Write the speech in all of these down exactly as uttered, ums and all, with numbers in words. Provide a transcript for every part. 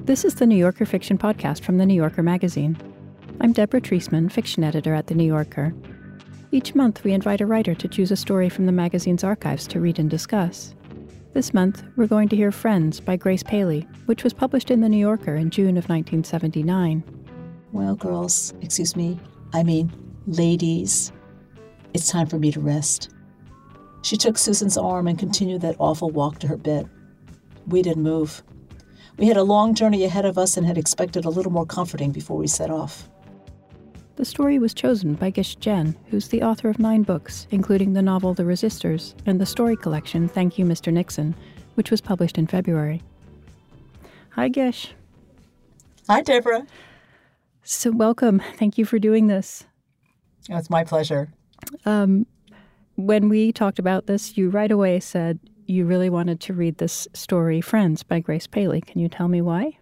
This is the New Yorker Fiction Podcast from The New Yorker magazine. I'm Deborah Treisman, fiction editor at The New Yorker. Each month, we invite a writer to choose a story from the magazine's archives to read and discuss. This month, we're going to hear Friends by Grace Paley, which was published in The New Yorker in June of nineteen seventy-nine. Well, girls, excuse me, I mean, ladies, it's time for me to rest. She took Susan's arm and continued that awful walk to her bed. We didn't move. We had a long journey ahead of us and had expected a little more comforting before we set off. The story was chosen by Gish Jen, who's the author of nine books, including the novel The Resistors and the story collection Thank You, Mister Nixon, which was published in February. Hi, Gish. Hi, Deborah. So welcome. Thank you for doing this. Oh, it's my pleasure. Um, when we talked about this, you right away said you really wanted to read this story, Friends by Grace Paley. Can you tell me why?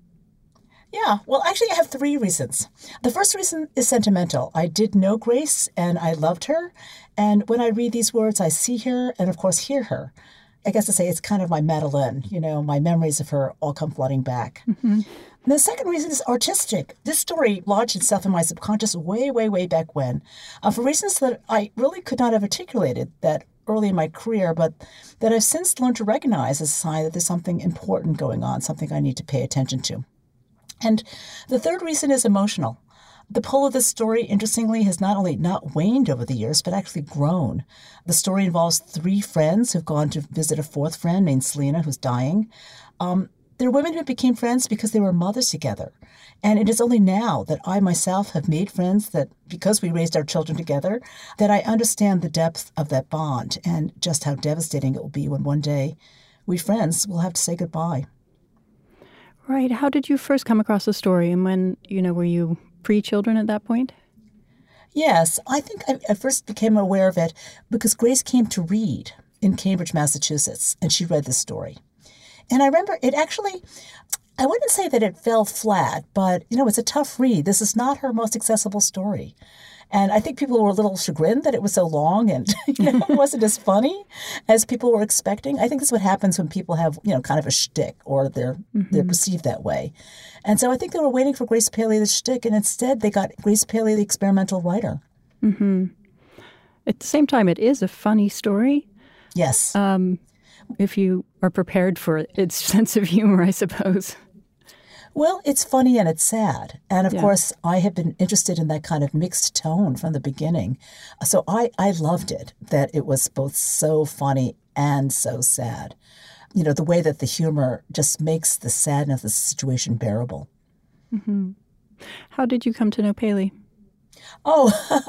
Yeah, well, actually, I have three reasons. The first reason is sentimental. I did know Grace, and I loved her. And when I read these words, I see her and, of course, hear her. I guess to say it's kind of my Madeline. You know, my memories of her all come flooding back. Mm-hmm. And the second reason is artistic. This story lodged itself in my subconscious way, way, way back when, uh, for reasons that I really could not have articulated that early in my career, but that I've since learned to recognize as a sign that there's something important going on, something I need to pay attention to. And the third reason is emotional. The pull of this story, interestingly, has not only not waned over the years, but actually grown. The story involves three friends who've gone to visit a fourth friend named Selena, who's dying. Um, they're women who became friends because they were mothers together. And it is only now that I myself have made friends that, because we raised our children together, that I understand the depth of that bond and just how devastating it will be when one day we friends will have to say goodbye. Right. How did you first come across the story? And when, you know, were you pre-children at that point? Yes. I think I, I first became aware of it because Grace came to read in Cambridge, Massachusetts, and she read this story. And I remember it actually, I wouldn't say that it fell flat, but, you know, it's a tough read. This is not her most accessible story. And I think people were a little chagrined that it was so long and, you know, it wasn't as funny as people were expecting. I think that's what happens when people have, you know, kind of a shtick or they're mm-hmm. they're perceived that way. And so I think they were waiting for Grace Paley the shtick, and instead they got Grace Paley the experimental writer. Mm-hmm. At the same time, it is a funny story. Yes. Um, if you are prepared for its sense of humor, I suppose. Well, it's funny and it's sad. And, of yeah. course, I have been interested in that kind of mixed tone from the beginning. So I, I loved it, that it was both so funny and so sad. You know, the way that the humor just makes the sadness of the situation bearable. Mm-hmm. How did you come to know Paley? Oh,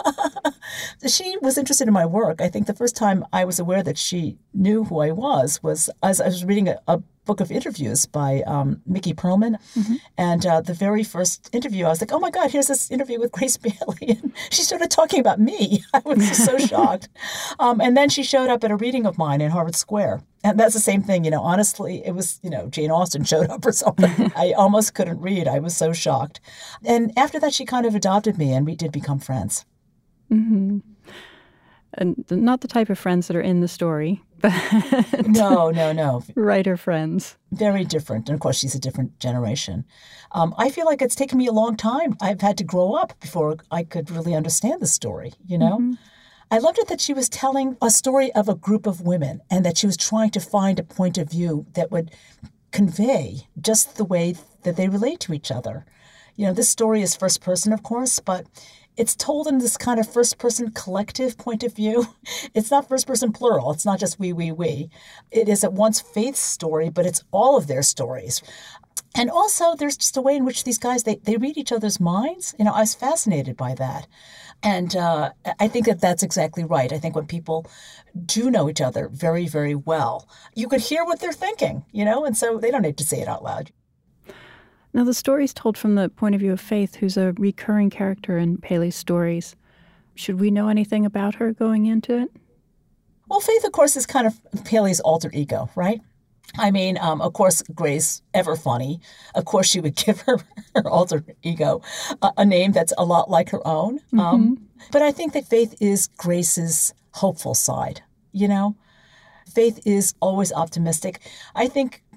she was interested in my work. I think the first time I was aware that she knew who I was was as I was reading a, a book of interviews by um, Mickey Perlman. Mm-hmm. And uh, the very first interview, I was like, oh, my God, here's this interview with Grace Paley. And she started talking about me. I was just so shocked. Um, and then she showed up at a reading of mine in Harvard Square. And that's the same thing, you know, honestly, it was, you know, Jane Austen showed up or something. I almost couldn't read. I was so shocked. And after that, she kind of adopted me and we did become friends. Mm-hmm. And not the type of friends that are in the story, but no, no, no. Writer friends. Very different. And of course, she's a different generation. Um, I feel like it's taken me a long time. I've had to grow up before I could really understand the story, you know? Mm-hmm. I loved it that she was telling a story of a group of women and that she was trying to find a point of view that would convey just the way that they relate to each other. You know, this story is first person, of course, but it's told in this kind of first-person collective point of view. It's not first-person plural. It's not just we, we, we. It is at once Faith's story, but it's all of their stories. And also, there's just a way in which these guys, they, they read each other's minds. You know, I was fascinated by that. And uh, I think that that's exactly right. I think when people do know each other very, very well, you could hear what they're thinking, you know, and so they don't need to say it out loud. Now, the story is told from the point of view of Faith, who's a recurring character in Paley's stories. Should we know anything about her going into it? Well, Faith, of course, is kind of Paley's alter ego, right? I mean, um, of course, Grace, ever funny. Of course, she would give her, her alter ego a, a name that's a lot like her own. Mm-hmm. Um, but I think that Faith is Grace's hopeful side, you know? Faith is always optimistic. I think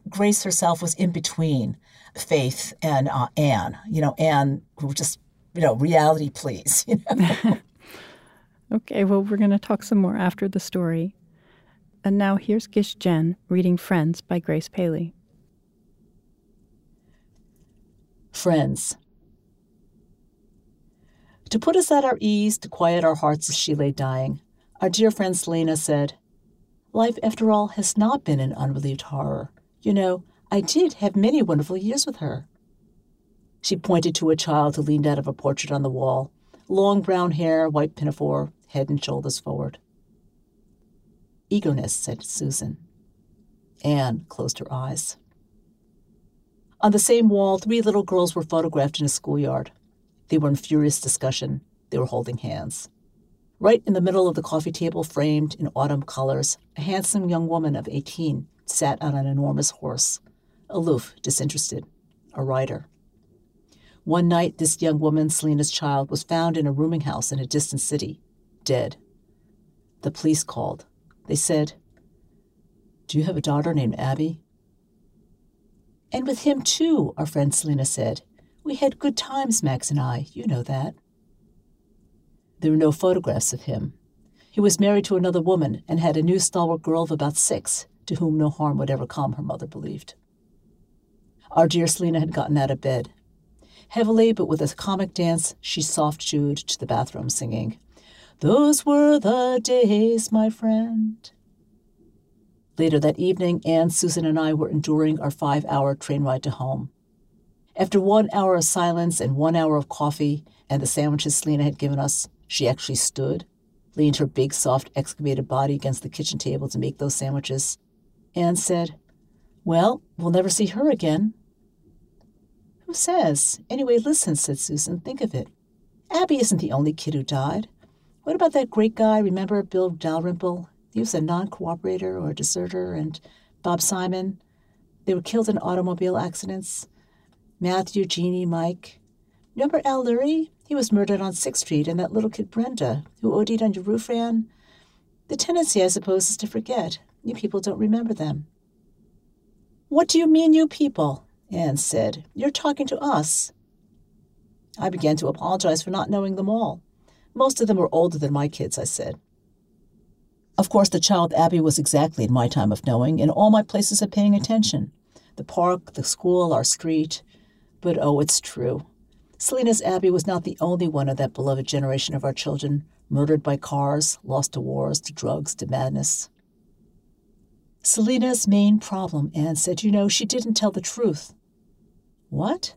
Grace herself was in between Faith and uh, Anne. You know, Anne, who just, you know, reality, please. You know? Okay, well, we're going to talk some more after the story. And now here's Gish Jen reading Friends by Grace Paley. Friends. To put us at our ease, to quiet our hearts as she lay dying, our dear friend Selena said, "Life, after all, has not been an unrelieved horror. You know, I did have many wonderful years with her." She pointed to a child who leaned out of a portrait on the wall, long brown hair, white pinafore, head and shoulders forward. "Eagerness," said Susan. Anne closed her eyes. On the same wall, three little girls were photographed in a schoolyard. They were in furious discussion. They were holding hands. Right in the middle of the coffee table, framed in autumn colors, a handsome young woman of eighteen sat on an enormous horse, aloof, disinterested, a rider. One night, this young woman, Selena's child, was found in a rooming house in a distant city, dead. The police called. They said, "Do you have a daughter named Abby?" "And with him, too," our friend Selena said. "We had good times, Max and I. You know that." There were no photographs of him. He was married to another woman and had a new stalwart girl of about six, to whom no harm would ever come, her mother believed. Our dear Selena had gotten out of bed. Heavily, but with a comic dance, she soft-shooed to the bathroom, singing, "Those were the days, my friend." Later that evening, Anne, Susan, and I were enduring our five-hour train ride to home. After one hour of silence and one hour of coffee and the sandwiches Selena had given us, she actually stood, leaned her big, soft, excavated body against the kitchen table to make those sandwiches. Anne said, "Well, we'll never see her again." "Who says? Anyway, listen," said Susan. "Think of it. Abby isn't the only kid who died. What about that great guy, remember, Bill Dalrymple? He was a non-cooperator or a deserter, and Bob Simon. They were killed in automobile accidents. Matthew, Jeannie, Mike. Remember Al Lurie? He was murdered on sixth street, and that little kid Brenda, who OD'd on your roof, ran. The tendency, I suppose, is to forget. You people don't remember them." "What do you mean, you people?" Anne said. "You're talking to us." I began to apologize for not knowing them all. Most of them were older than my kids, I said. Of course, the child Abby was exactly in my time of knowing, in all my places of paying attention. The park, the school, our street. But oh, it's true. Selena's Abby was not the only one of that beloved generation of our children, murdered by cars, lost to wars, to drugs, to madness. Selena's main problem, Anne said, you know, she didn't tell the truth. What?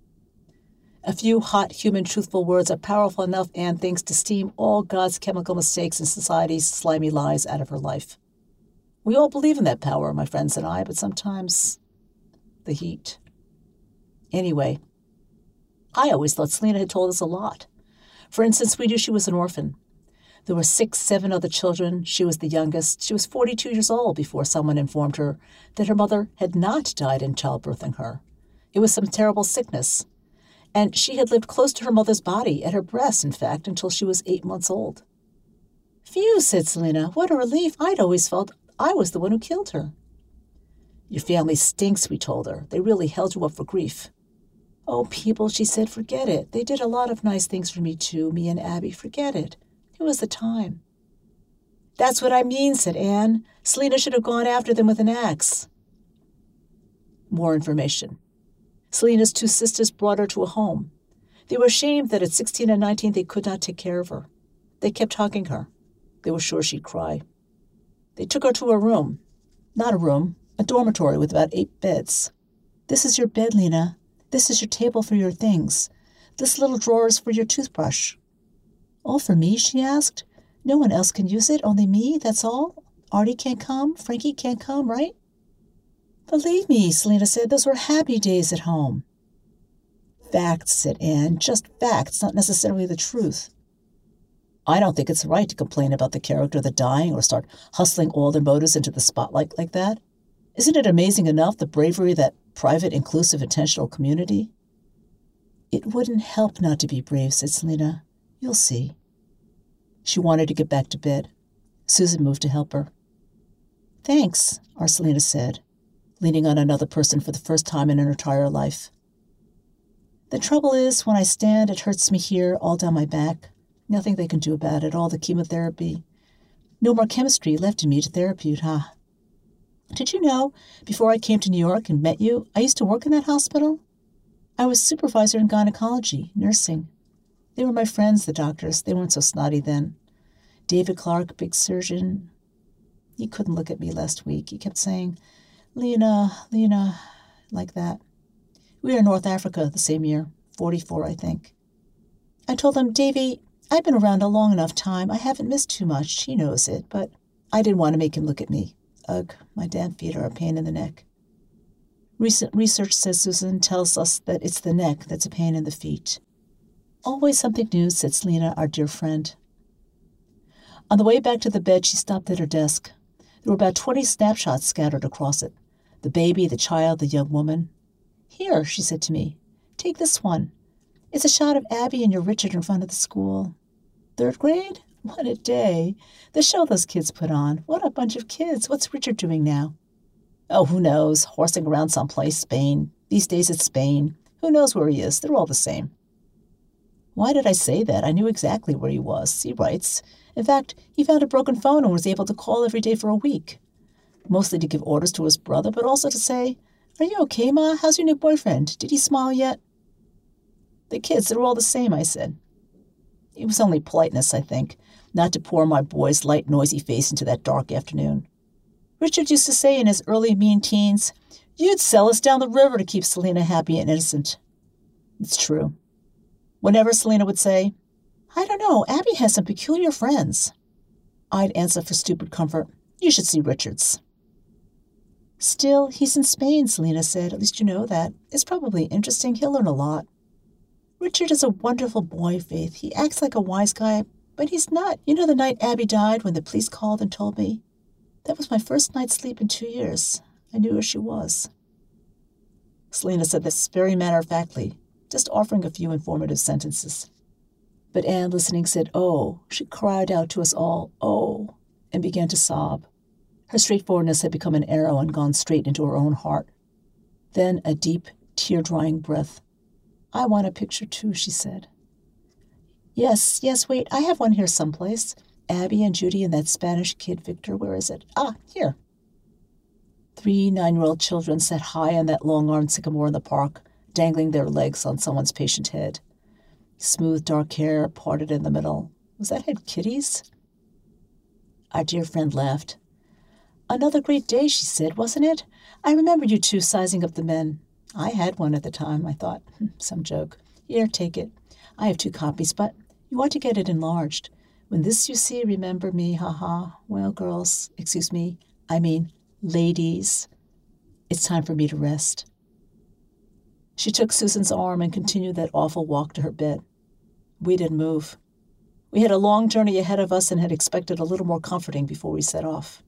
A few hot, human, truthful words are powerful enough, Anne thinks, to steam all God's chemical mistakes and society's slimy lies out of her life. We all believe in that power, my friends and I, but sometimes the heat. Anyway, I always thought Selena had told us a lot. For instance, we knew she was an orphan. There were six, seven other children. She was the youngest. She was forty-two years old before someone informed her that her mother had not died in childbirthing her. It was some terrible sickness. And she had lived close to her mother's body, at her breast, in fact, until she was eight months old. Phew, said Selena, what a relief. I'd always felt I was the one who killed her. Your family stinks, we told her. They really held you up for grief. Oh, people, she said, forget it. They did a lot of nice things for me, too, me and Abby. Forget it. It was the time. That's what I mean, said Anne. Selena should have gone after them with an axe. More information. Selena's two sisters brought her to a home. They were ashamed that at sixteen and nineteen they could not take care of her. They kept hugging her. They were sure she'd cry. They took her to a room. Not a room, a dormitory with about eight beds. This is your bed, Lena. This is your table for your things. This little drawer is for your toothbrush. All for me, she asked. No one else can use it, only me, that's all? Artie can't come, Frankie can't come, right? Believe me, Selena said, those were happy days at home. Facts, said Anne, just facts, not necessarily the truth. I don't think it's right to complain about the character of the dying or start hustling all their motives into the spotlight like that. Isn't it amazing enough, the bravery of that private, inclusive, intentional community? It wouldn't help not to be brave, said Selena. You'll see. She wanted to get back to bed. Susan moved to help her. Thanks, our Selena said. leaning on another person for the first time in her entire life. The trouble is, when I stand, it hurts me here, all down my back. Nothing they can do about it, all the chemotherapy. No more chemistry left in me to therapute, huh? Did you know, before I came to New York and met you, I used to work in that hospital? I was supervisor in gynecology, nursing. They were my friends, the doctors. They weren't so snotty then. David Clark, big surgeon. He couldn't look at me last week. He kept saying, Lena, Lena, like that. We were in North Africa the same year, forty-four, I think. I told him, Davy, I've been around a long enough time. I haven't missed too much. He knows it, but I didn't want to make him look at me. Ugh, my damn feet are a pain in the neck. Recent research, says Susan, tells us that it's the neck that's a pain in the feet. Always something new, said Selena, our dear friend. On the way back to the bed, she stopped at her desk. There were about twenty snapshots scattered across it. The baby, the child, the young woman. Here, she said to me, take this one. It's a shot of Abby and your Richard in front of the school. Third grade? What a day. The show those kids put on. What a bunch of kids. What's Richard doing now? Oh, who knows? Horsing around someplace, Spain. These days it's Spain. Who knows where he is? They're all the same. Why did I say that? I knew exactly where he was, he writes. In fact, he found a broken phone and was able to call every day for a week. Mostly to give orders to his brother, but also to say, are you okay, Ma? How's your new boyfriend? Did he smile yet? The kids, they're all the same, I said. It was only politeness, I think, not to pour my boy's light, noisy face into that dark afternoon. Richard used to say in his early mean teens, you'd sell us down the river to keep Selena happy and innocent. It's true. Whenever Selena would say, I don't know, Abby has some peculiar friends, I'd answer for stupid comfort, you should see Richard's. Still, he's in Spain, Selena said. At least you know that. It's probably interesting. He'll learn a lot. Richard is a wonderful boy, Faith. He acts like a wise guy, but he's not. You know the night Abby died when the police called and told me? That was my first night's sleep in two years. I knew where she was. Selena said this very matter-of-factly, just offering a few informative sentences. But Anne, listening, said, oh, she cried out to us all, oh, and began to sob. Her straightforwardness had become an arrow and gone straight into her own heart. Then a deep, tear-drying breath. I want a picture too, she said. Yes, yes, wait, I have one here someplace. Abby and Judy and that Spanish kid, Victor, where is it? Ah, here. Three nine-year-old children sat high on that long-armed sycamore in the park, dangling their legs on someone's patient head. Smooth, dark hair parted in the middle. Was that head Kitty's? Our dear friend laughed. Another great day, she said, wasn't it? I remember you two sizing up the men. I had one at the time, I thought. Some joke. Here, take it. I have two copies, but you ought to get it enlarged. When this you see, remember me, ha-ha. Well, girls, excuse me, I mean ladies, it's time for me to rest. She took Susan's arm and continued that awful walk to her bed. We didn't move. We had a long journey ahead of us and had expected a little more comforting before we set off.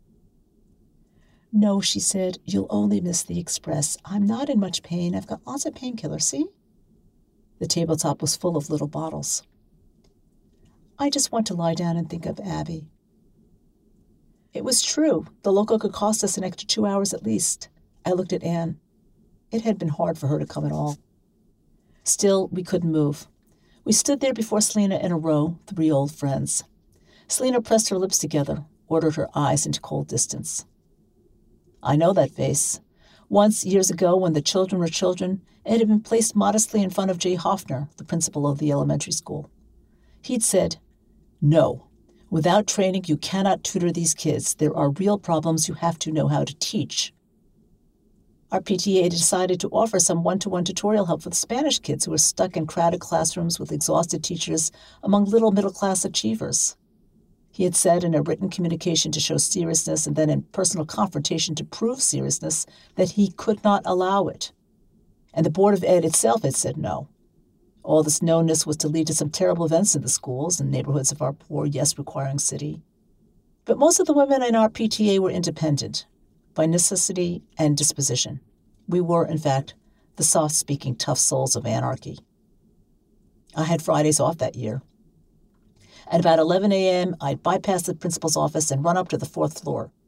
No, she said, you'll only miss the express. I'm not in much pain. I've got lots of painkillers, see? The tabletop was full of little bottles. I just want to lie down and think of Abby. It was true. The local could cost us an extra two hours at least. I looked at Anne. It had been hard for her to come at all. Still, we couldn't move. We stood there before Selena in a row, three old friends. Selena pressed her lips together, ordered her eyes into cold distance. I know that face. Once, years ago, when the children were children, it had been placed modestly in front of Jay Hoffner, the principal of the elementary school. He'd said, no, without training, you cannot tutor these kids. There are real problems you have to know how to teach. Our P T A decided to offer some one-to-one tutorial help for the Spanish kids who were stuck in crowded classrooms with exhausted teachers among little middle-class achievers. He had said in a written communication to show seriousness and then in personal confrontation to prove seriousness that he could not allow it. And the Board of Ed itself had said no. All this knownness was to lead to some terrible events in the schools and neighborhoods of our poor, yes-requiring city. But most of the women in our P T A were independent, by necessity and disposition. We were, in fact, the soft-speaking, tough souls of anarchy. I had Fridays off that year. At about eleven a.m., I'd bypass the principal's office and run up to the fourth floor.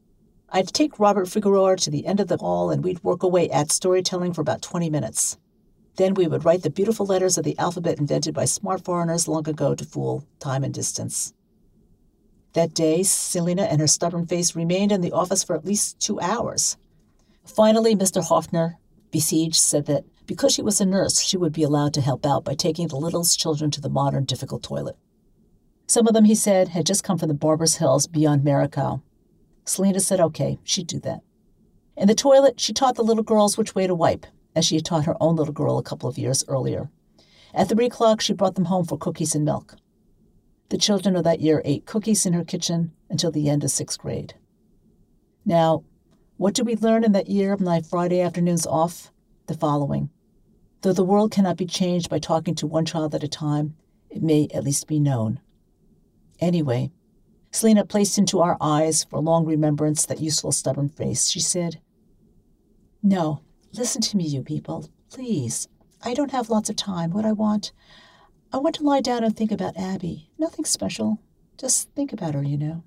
I'd take Robert Figueroa to the end of the hall and we'd work away at storytelling for about twenty minutes. Then we would write the beautiful letters of the alphabet invented by smart foreigners long ago to fool time and distance. That day, Selina and her stubborn face remained in the office for at least two hours. Finally, Mister Hoffner, besieged, said that because she was a nurse, she would be allowed to help out by taking the littlest children to the modern, difficult toilet. Some of them, he said, had just come from the Barbers Hills beyond Maricao. Selina said okay, she'd do that. In the toilet, she taught the little girls which way to wipe, as she had taught her own little girl a couple of years earlier. At three o'clock, she brought them home for cookies and milk. The children of that year ate cookies in her kitchen until the end of sixth grade. Now, what did we learn in that year of my Friday afternoons off? The following. Though the world cannot be changed by talking to one child at a time, it may at least be known. Anyway, Selina placed into our eyes for long remembrance that useful stubborn face. She said, "No, listen to me, you people, please. I don't have lots of time. What I want, I want to lie down and think about Abby. Nothing special. Just think about her, you know."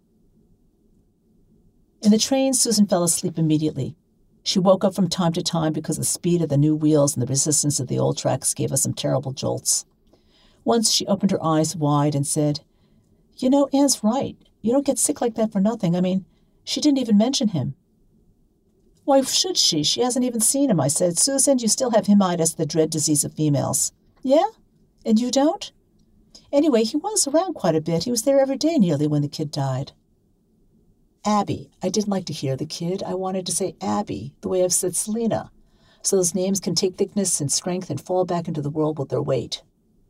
In the train, Susan fell asleep immediately. She woke up from time to time because the speed of the new wheels and the resistance of the old tracks gave us some terrible jolts. Once she opened her eyes wide and said, "You know, Anne's right. You don't get sick like that for nothing. I mean, she didn't even mention him." "Why should she? She hasn't even seen him," I said. "Susan, you still have hemitis, the dread disease of females." "Yeah? And you don't?" "Anyway, he was around quite a bit. He was there every day nearly when the kid died." Abby. I didn't like to hear the kid. I wanted to say Abby, the way I've said Selina, so those names can take thickness and strength and fall back into the world with their weight.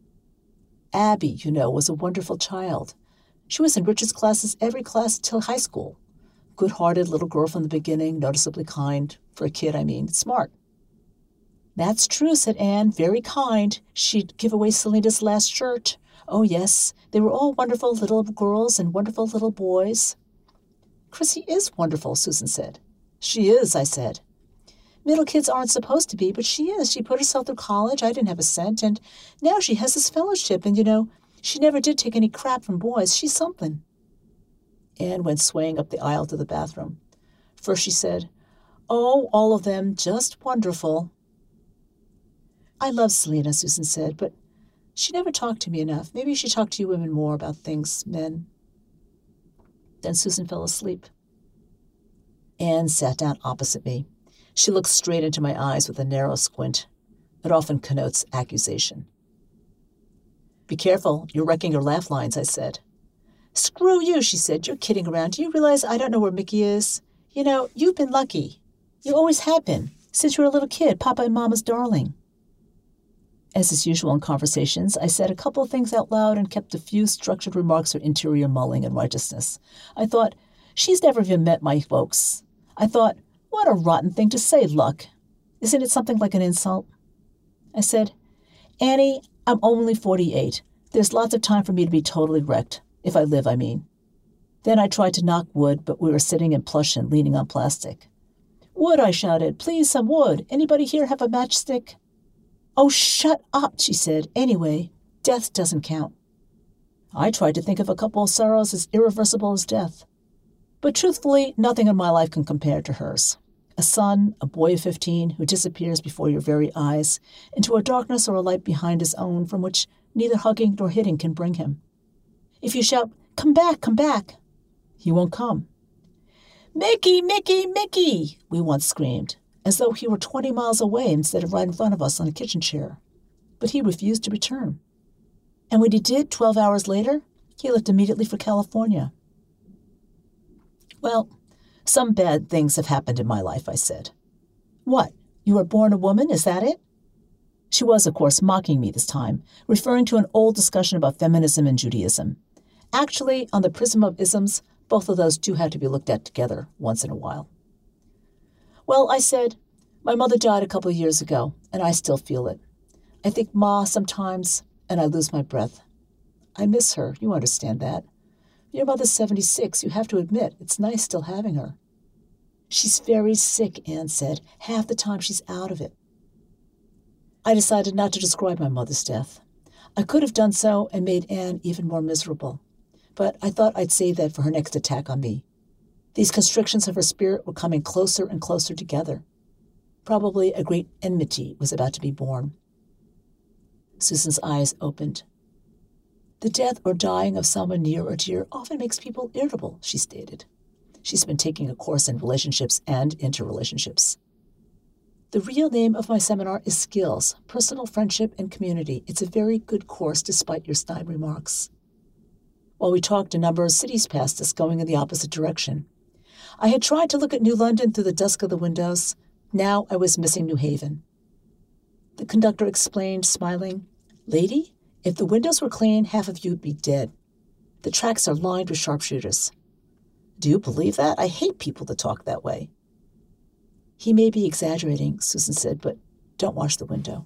Abby, you know, was a wonderful child. She was in Richard's classes every class till high school. Good-hearted little girl from the beginning, noticeably kind. For a kid, I mean, smart. "That's true," said Anne. "Very kind. She'd give away Selina's last shirt. Oh, yes, they were all wonderful little girls and wonderful little boys." "Chrissy is wonderful," Susan said. "She is," I said. "Middle kids aren't supposed to be, but she is. She put herself through college. I didn't have a cent, and now she has this fellowship, and, you know, she never did take any crap from boys. She's something." Anne went swaying up the aisle to the bathroom. First she said, "Oh, all of them, just wonderful." "I love Selina," Susan said, "but she never talked to me enough. Maybe she talked to you women more about things, men." Then Susan fell asleep. Anne sat down opposite me. She looked straight into my eyes with a narrow squint. It often connotes accusation. "Be careful, you're wrecking your laugh lines," I said. "Screw you," she said. "You're kidding around. Do you realize I don't know where Mickey is? You know, you've been lucky. You always have been. Since you were a little kid, Papa and Mama's darling." As is usual in conversations, I said a couple of things out loud and kept a few structured remarks for interior mulling and righteousness. I thought, she's never even met my folks. I thought, what a rotten thing to say, Luck. Isn't it something like an insult? I said, "Annie, I'm only forty-eight. There's lots of time for me to be totally wrecked. If I live, I mean." Then I tried to knock wood, but we were sitting in plush and leaning on plastic. "Wood," I shouted. "Please, some wood. Anybody here have a matchstick?" "Oh, shut up," she said. "Anyway, death doesn't count." I tried to think of a couple of sorrows as irreversible as death. But truthfully, nothing in my life can compare to hers. A son, a boy of fifteen, who disappears before your very eyes, into a darkness or a light behind his own from which neither hugging nor hitting can bring him. If you shout, "Come back, come back," he won't come. "Mickey, Mickey, Mickey," we once screamed, as though he were twenty miles away instead of right in front of us on a kitchen chair. But he refused to return. And when he did, twelve hours later, he left immediately for California. "Well, some bad things have happened in my life," I said. "What? You were born a woman, is that it?" She was, of course, mocking me this time, referring to an old discussion about feminism and Judaism. Actually, on the prism of isms, both of those do have to be looked at together once in a while. "Well," I said, "my mother died a couple of years ago, and I still feel it. I think Ma sometimes, and I lose my breath. I miss her, you understand that. Your mother's seventy-six, you have to admit, it's nice still having her." "She's very sick," Anne said. "Half the time she's out of it." I decided not to describe my mother's death. I could have done so and made Anne even more miserable. But I thought I'd save that for her next attack on me. These constrictions of her spirit were coming closer and closer together. Probably a great enmity was about to be born. Susan's eyes opened. The death or dying of someone near or dear often makes people irritable, she stated. She's been taking a course in relationships and interrelationships. The real name of my seminar is Skills, Personal Friendship and Community. It's a very good course despite your snide remarks. While we talked, a number of cities passed us going in the opposite direction. I had tried to look at New London through the dusk of the windows. Now I was missing New Haven. The conductor explained, smiling, "Lady, if the windows were clean, half of you'd be dead. The tracks are lined with sharpshooters." "Do you believe that? I hate people that talk that way." "He may be exaggerating," Susan said, "but don't wash the window."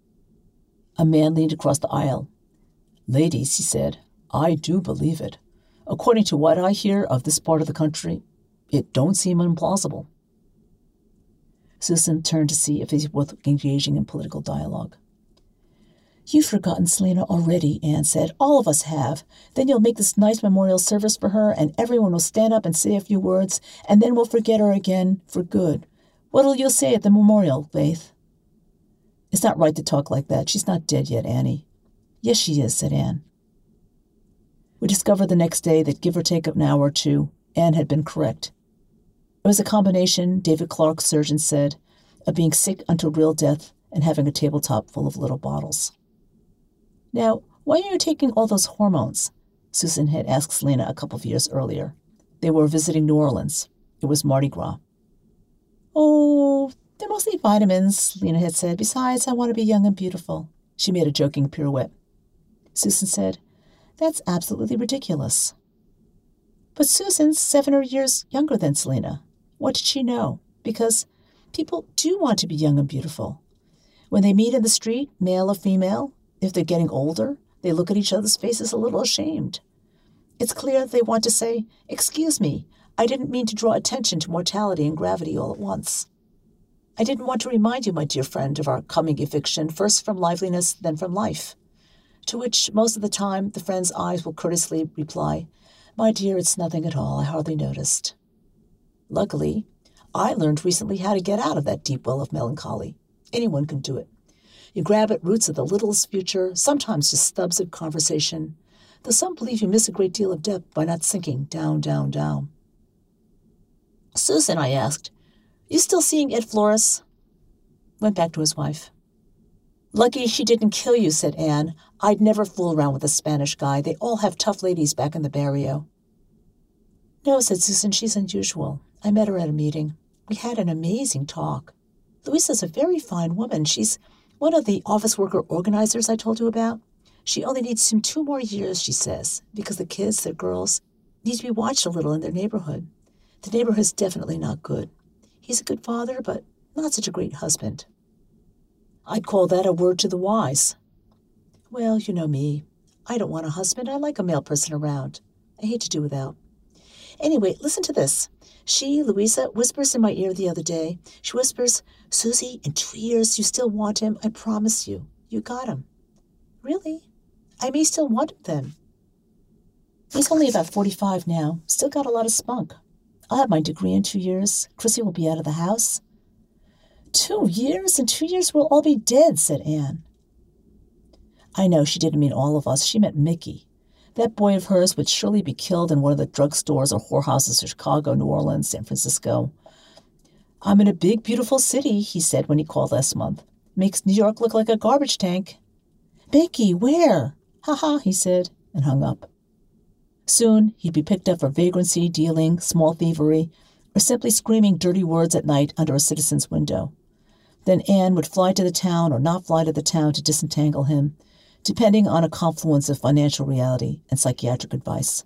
A man leaned across the aisle. "Ladies," he said, "I do believe it. According to what I hear of this part of the country, it don't seem implausible." Susan turned to see if he's worth engaging in political dialogue. "You've forgotten Selena already," Anne said. "All of us have. Then you'll make this nice memorial service for her, and everyone will stand up and say a few words, and then we'll forget her again for good. What'll you say at the memorial, Faith?" "It's not right to talk like that. She's not dead yet, Annie." "Yes, she is," said Anne. We discovered the next day that, give or take an hour or two, Anne had been correct. It was a combination, David Clark, surgeon said, of being sick unto real death and having a tabletop full of little bottles. "Now, why are you taking all those hormones?" Susan had asked Selena a couple of years earlier. They were visiting New Orleans. It was Mardi Gras. "Oh, they're mostly vitamins," Selena had said. "Besides, I want to be young and beautiful." She made a joking pirouette. Susan said, "That's absolutely ridiculous." "But Susan's seven years younger than Selena. What did she know? Because people do want to be young and beautiful. When they meet in the street, male or female, if they're getting older, they look at each other's faces a little ashamed. It's clear they want to say, 'Excuse me, I didn't mean to draw attention to mortality and gravity all at once. I didn't want to remind you, my dear friend, of our coming eviction, first from liveliness, then from life.' To which, most of the time, the friend's eyes will courteously reply, 'My dear, it's nothing at all. I hardly noticed.' Luckily, I learned recently how to get out of that deep well of melancholy. Anyone can do it. You grab at roots of the littlest future, sometimes just stubs of conversation, though some believe you miss a great deal of depth by not sinking down, down, down." "Susan," I asked, "you still seeing Ed Flores?" Went back to his wife. "Lucky she didn't kill you," said Anne. "I'd never fool around with a Spanish guy. They all have tough ladies back in the barrio." "No," said Susan, "she's unusual. I met her at a meeting. We had an amazing talk. Louisa's a very fine woman. She's one of the office worker organizers I told you about. She only needs him two more years, she says, because the kids, they're girls, need to be watched a little in their neighborhood. The neighborhood's definitely not good. He's a good father, but not such a great husband." "I'd call that a word to the wise." "Well, you know me. I don't want a husband. I like a male person around. I hate to do without. Anyway, listen to this. She, Louisa, whispers in my ear the other day. She whispers, 'Susie, in two years you still want him. I promise you. You got him.' Really? I may still want him then. He's only about forty-five now. Still got a lot of spunk. I'll have my degree in two years. Chrissy will be out of the house." "Two years? In two years we'll all be dead," said Anne. I know she didn't mean all of us. She meant Mickey. That boy of hers would surely be killed in one of the drugstores or whorehouses of Chicago, New Orleans, San Francisco. "I'm in a big, beautiful city," he said when he called last month. "Makes New York look like a garbage tank." "Mickey, where?" "Ha-ha," he said, and hung up. Soon he'd be picked up for vagrancy, dealing, small thievery, or simply screaming dirty words at night under a citizen's window. Then Anne would fly to the town or not fly to the town to disentangle him, depending on a confluence of financial reality and psychiatric advice.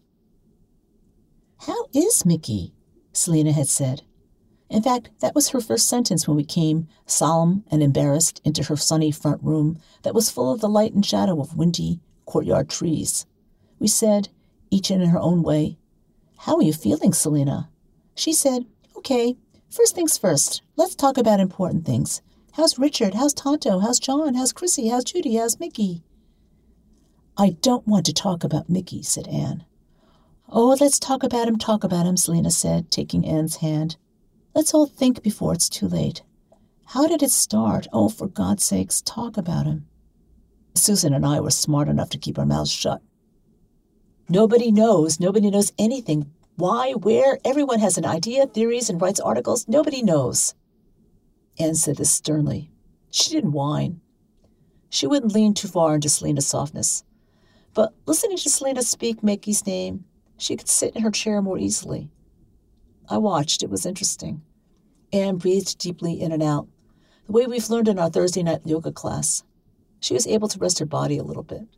"How is Mickey?" Selena had said. In fact, that was her first sentence when we came, solemn and embarrassed, into her sunny front room that was full of the light and shadow of windy courtyard trees. We said, each in her own way, "How are you feeling, Selena?" She said, "Okay, first things first. Let's talk about important things. How's Richard? How's Tonto? How's John? How's Chrissy? How's Judy? How's Mickey?" "I don't want to talk about Mickey," said Anne. Oh, let's talk about him, talk about him, Selena said, taking Anne's hand. Let's all think before it's too late. How did it start? Oh, for God's sakes, talk about him. Susan and I were smart enough to keep our mouths shut. Nobody knows. Nobody knows anything. Why, where? Everyone has an idea, theories, and writes articles. Nobody knows. Anne said this sternly. She didn't whine. She wouldn't lean too far into Selena's softness. But listening to Selena speak Mickey's name, she could sit in her chair more easily. I watched. It was interesting. Anne breathed deeply in and out, the way we've learned in our Thursday night yoga class. She was able to rest her body a little bit.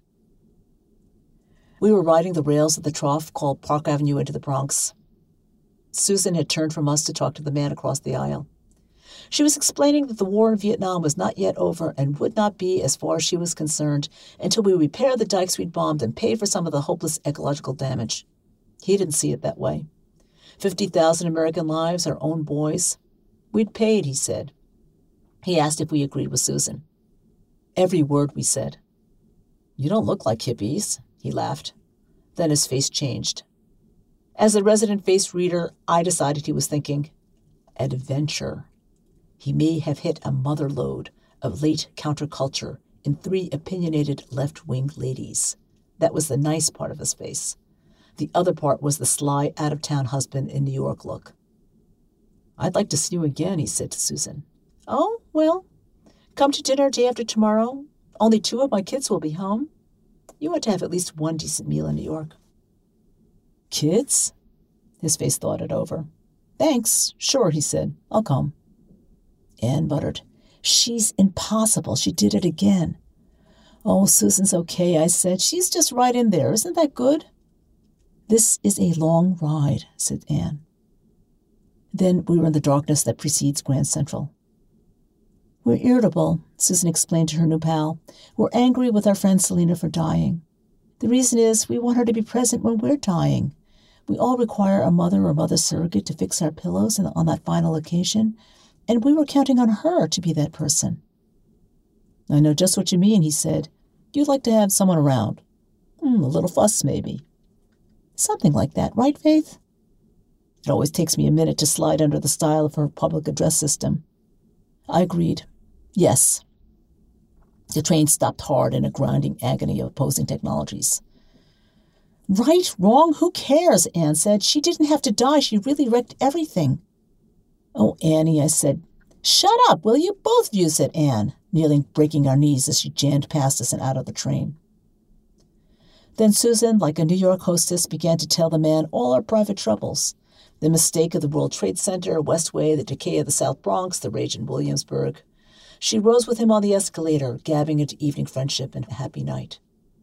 We were riding the rails of the trough called Park Avenue into the Bronx. Susan had turned from us to talk to the man across the aisle. She was explaining that the war in Vietnam was not yet over and would not be, as far as she was concerned, until we repaired the dikes we'd bombed and paid for some of the hopeless ecological damage. He didn't see it that way. Fifty thousand American lives, our own boys. We'd paid, he said. He asked if we agreed with Susan. Every word we said. You don't look like hippies, he laughed. Then his face changed. As a resident face reader, I decided he was thinking, adventure. He may have hit a mother lode of late counterculture in three opinionated left-wing ladies. That was the nice part of his face. The other part was the sly, out-of-town husband in New York look. I'd like to see you again, he said to Susan. Oh, well, come to dinner day after tomorrow. Only two of my kids will be home. You ought to have at least one decent meal in New York. Kids? His face thought it over. Thanks. Sure, he said. I'll come. Anne muttered. She's impossible. She did it again. Oh, Susan's okay, I said. She's just right in there. Isn't that good? This is a long ride, said Anne. Then we were in the darkness that precedes Grand Central. We're irritable, Susan explained to her new pal. We're angry with our friend Selena for dying. The reason is we want her to be present when we're dying. We all require a mother or mother surrogate to fix our pillows on that final occasion, and we were counting on her to be that person. I know just what you mean, he said. You'd like to have someone around. Hmm, a little fuss, maybe. Something like that, right, Faith? It always takes me a minute to slide under the style of her public address system. I agreed. Yes. The train stopped hard in a grinding agony of opposing technologies. Right, wrong, who cares, Anne said. She didn't have to die. She really wrecked everything. Oh, Annie, I said. Shut up, will you? Both of you, said Anne, nearly breaking our knees as she jammed past us and out of the train. Then Susan, like a New York hostess, began to tell the man all our private troubles. The mistake of the World Trade Center, Westway, the decay of the South Bronx, the rage in Williamsburg. She rose with him on the escalator, gabbing into evening friendship and a happy night.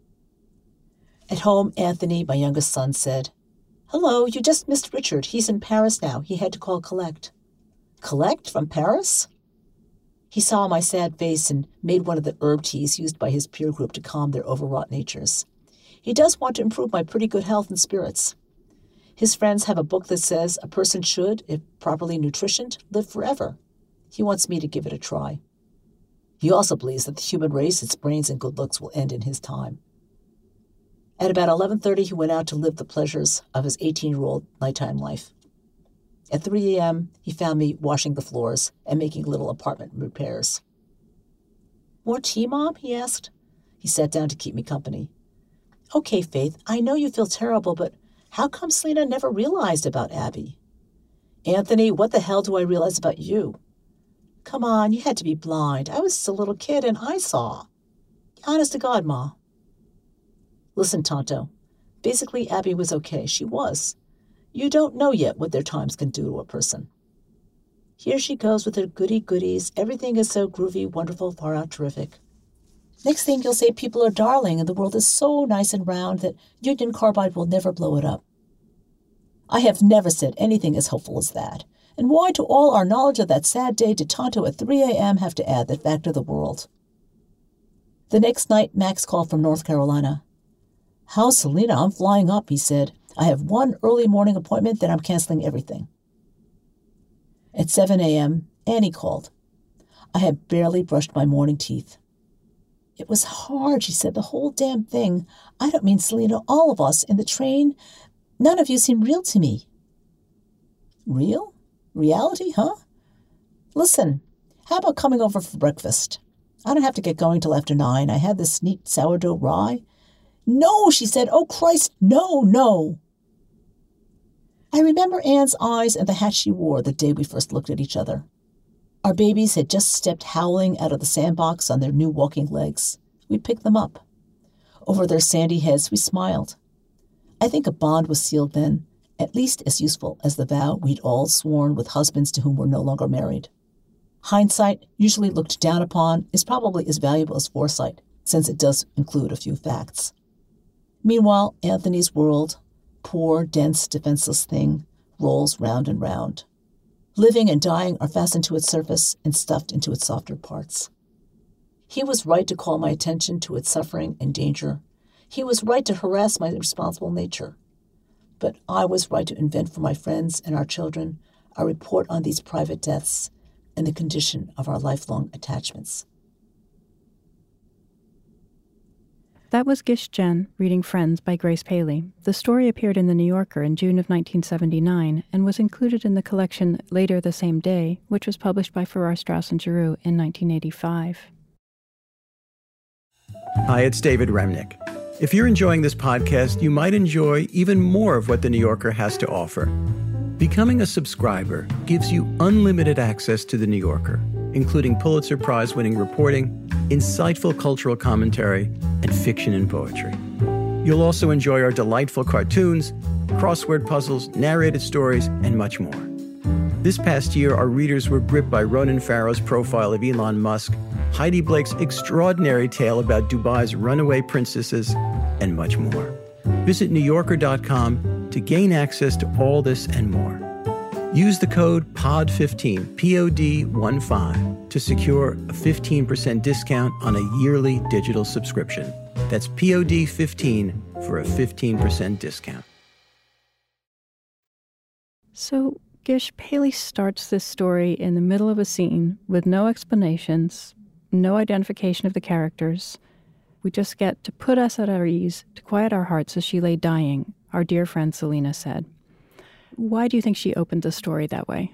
At home, Anthony, my youngest son, said, Hello, you just missed Richard. He's in Paris now. He had to call collect. Collect from Paris? He saw my sad face and made one of the herb teas used by his peer group to calm their overwrought natures. He does want to improve my pretty good health and spirits. His friends have a book that says a person should, if properly nutritioned, live forever. He wants me to give it a try. He also believes that the human race, its brains and good looks, will end in his time. At about eleven thirty, he went out to live the pleasures of his eighteen-year-old nighttime life. At three a.m., he found me washing the floors and making little apartment repairs. More tea, Mom? He asked. He sat down to keep me company. Okay, Faith, I know you feel terrible, but how come Selena never realized about Abby? Anthony, what the hell do I realize about you? Come on, you had to be blind. I was just a little kid and I saw. Honest to God, Ma. Listen, Tonto. Basically, Abby was okay. She was. You don't know yet what their times can do to a person. Here she goes with her goody-goodies. Everything is so groovy, wonderful, far out terrific. Next thing you'll say people are darling and the world is so nice and round that Union Carbide will never blow it up. I have never said anything as hopeful as that. And why to all our knowledge of that sad day did Tonto at three a.m. have to add that fact to the world? The next night, Max called from North Carolina. How's Selena? I'm flying up, he said. I have one early morning appointment, then I'm canceling everything. At seven a.m., Annie called. I had barely brushed my morning teeth. It was hard, she said, the whole damn thing. I don't mean Selena, all of us, in the train. None of you seem real to me. Real? Reality, huh? Listen, how about coming over for breakfast? I don't have to get going till after nine. I had this neat sourdough rye. No, she said. Oh, Christ, no, no. I remember Anne's eyes and the hat she wore the day we first looked at each other. Our babies had just stepped howling out of the sandbox on their new walking legs. We picked them up. Over their sandy heads, we smiled. I think a bond was sealed then, at least as useful as the vow we'd all sworn with husbands to whom we're no longer married. Hindsight, usually looked down upon, is probably as valuable as foresight, since it does include a few facts. Meanwhile, Anthony's world, poor, dense, defenseless thing, rolls round and round. Living and dying are fastened to its surface and stuffed into its softer parts. He was right to call my attention to its suffering and danger. He was right to harass my responsible nature. But I was right to invent for my friends and our children a report on these private deaths and the condition of our lifelong attachments. That was Gish Jen reading Friends by Grace Paley. The story appeared in The New Yorker in June of nineteen seventy-nine and was included in the collection Later the Same Day, which was published by Farrar, Straus and Giroux in nineteen eighty-five. Hi, it's David Remnick. If you're enjoying this podcast, you might enjoy even more of what The New Yorker has to offer. Becoming a subscriber gives you unlimited access to The New Yorker, including Pulitzer Prize-winning reporting, insightful cultural commentary, and fiction and poetry. You'll also enjoy our delightful cartoons, crossword puzzles, narrated stories, and much more. This past year, our readers were gripped by Ronan Farrow's profile of Elon Musk, Heidi Blake's extraordinary tale about Dubai's runaway princesses, and much more. Visit new yorker dot com to gain access to all this and more. Use the code P O D fifteen, P O D fifteen, to secure a fifteen percent discount on a yearly digital subscription. That's P O D fifteen for a fifteen percent discount. So, Gish, Paley starts this story in the middle of a scene with no explanations, no identification of the characters. We just get to put us at our ease, to quiet our hearts as she lay dying, our dear friend Selina said. Why do you think she opened the story that way?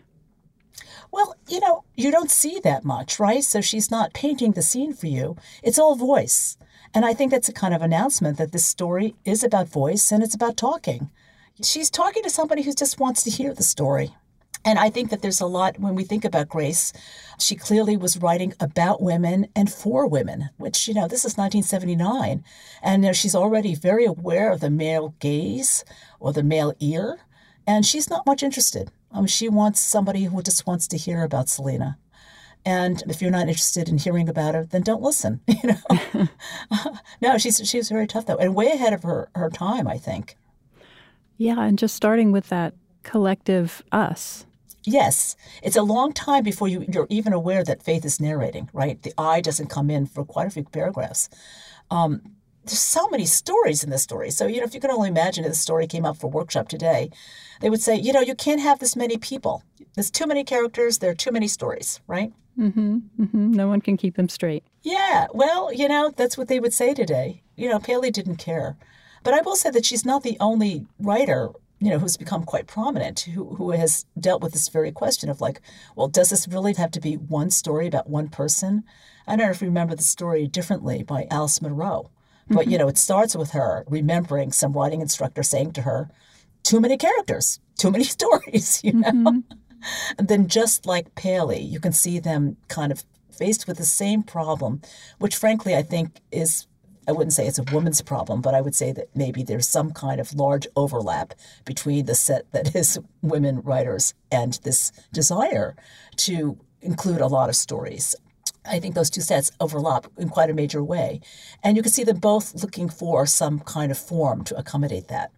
Well, you know, you don't see that much, right? So she's not painting the scene for you. It's all voice. And I think that's a kind of announcement that this story is about voice and it's about talking. She's talking to somebody who just wants to hear the story. And I think that there's a lot, when we think about Grace, she clearly was writing about women and for women, which, you know, this is nineteen seventy-nine. And you know, she's already very aware of the male gaze or the male ear. And she's not much interested. Um, she wants somebody who just wants to hear about Selina. And if you're not interested in hearing about her, then don't listen. You know, no, she's she was very tough though, and way ahead of her her time, I think. Yeah, and just starting with that collective us. Yes, it's a long time before you, you're even aware that Faith is narrating, right? The I doesn't come in for quite a few paragraphs. Um, there's so many stories in this story. So, you know, if you can only imagine if the story came up for workshop today, they would say, you know, you can't have this many people. There's too many characters. There are too many stories, right? Mm-hmm, mm-hmm. No one can keep them straight. Yeah, well, you know, that's what they would say today. You know, Paley didn't care. But I will say that she's not the only writer, you know, who's become quite prominent, who who has dealt with this very question of like, well, does this really have to be one story about one person? I don't know if you remember the story Differently by Alice Munro. But, mm-hmm. you know, it starts with her remembering some writing instructor saying to her, too many characters, too many stories, you know? Mm-hmm. And then just like Paley, you can see them kind of faced with the same problem, which frankly I think is, I wouldn't say it's a woman's problem, but I would say that maybe there's some kind of large overlap between the set that is women writers and this desire to include a lot of stories. I think those two sets overlap in quite a major way. And you can see them both looking for some kind of form to accommodate that.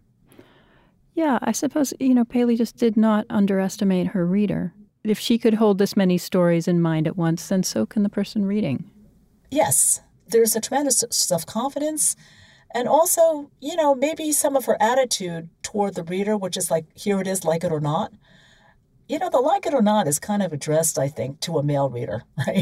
Yeah, I suppose, you know, Paley just did not underestimate her reader. If she could hold this many stories in mind at once, then so can the person reading. Yes, there's a tremendous self-confidence. And also, you know, maybe some of her attitude toward the reader, which is like, here it is, like it or not. You know, the like it or not is kind of addressed, I think, to a male reader, right?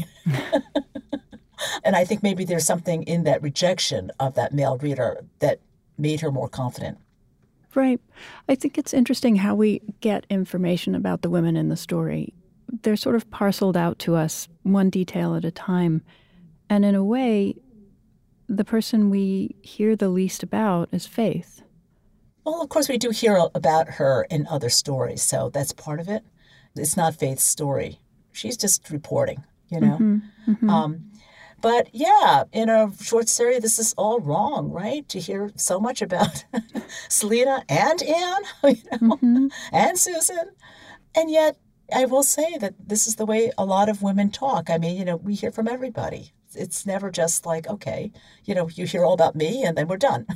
And I think maybe there's something in that rejection of that male reader that made her more confident. Right. I think it's interesting how we get information about the women in the story. They're sort of parceled out to us one detail at a time. And in a way, the person we hear the least about is Faith. Well, of course, we do hear about her in other stories, so that's part of it. It's not Faith's story. She's just reporting, you know. Mm-hmm. Mm-hmm. Um, but yeah, in a short story, this is all wrong, right? To hear so much about Selena and Anne, you know, Mm-hmm. and Susan. And yet, I will say that this is the way a lot of women talk. I mean, you know, we hear from everybody. It's never just like, okay, you know, you hear all about me and then we're done.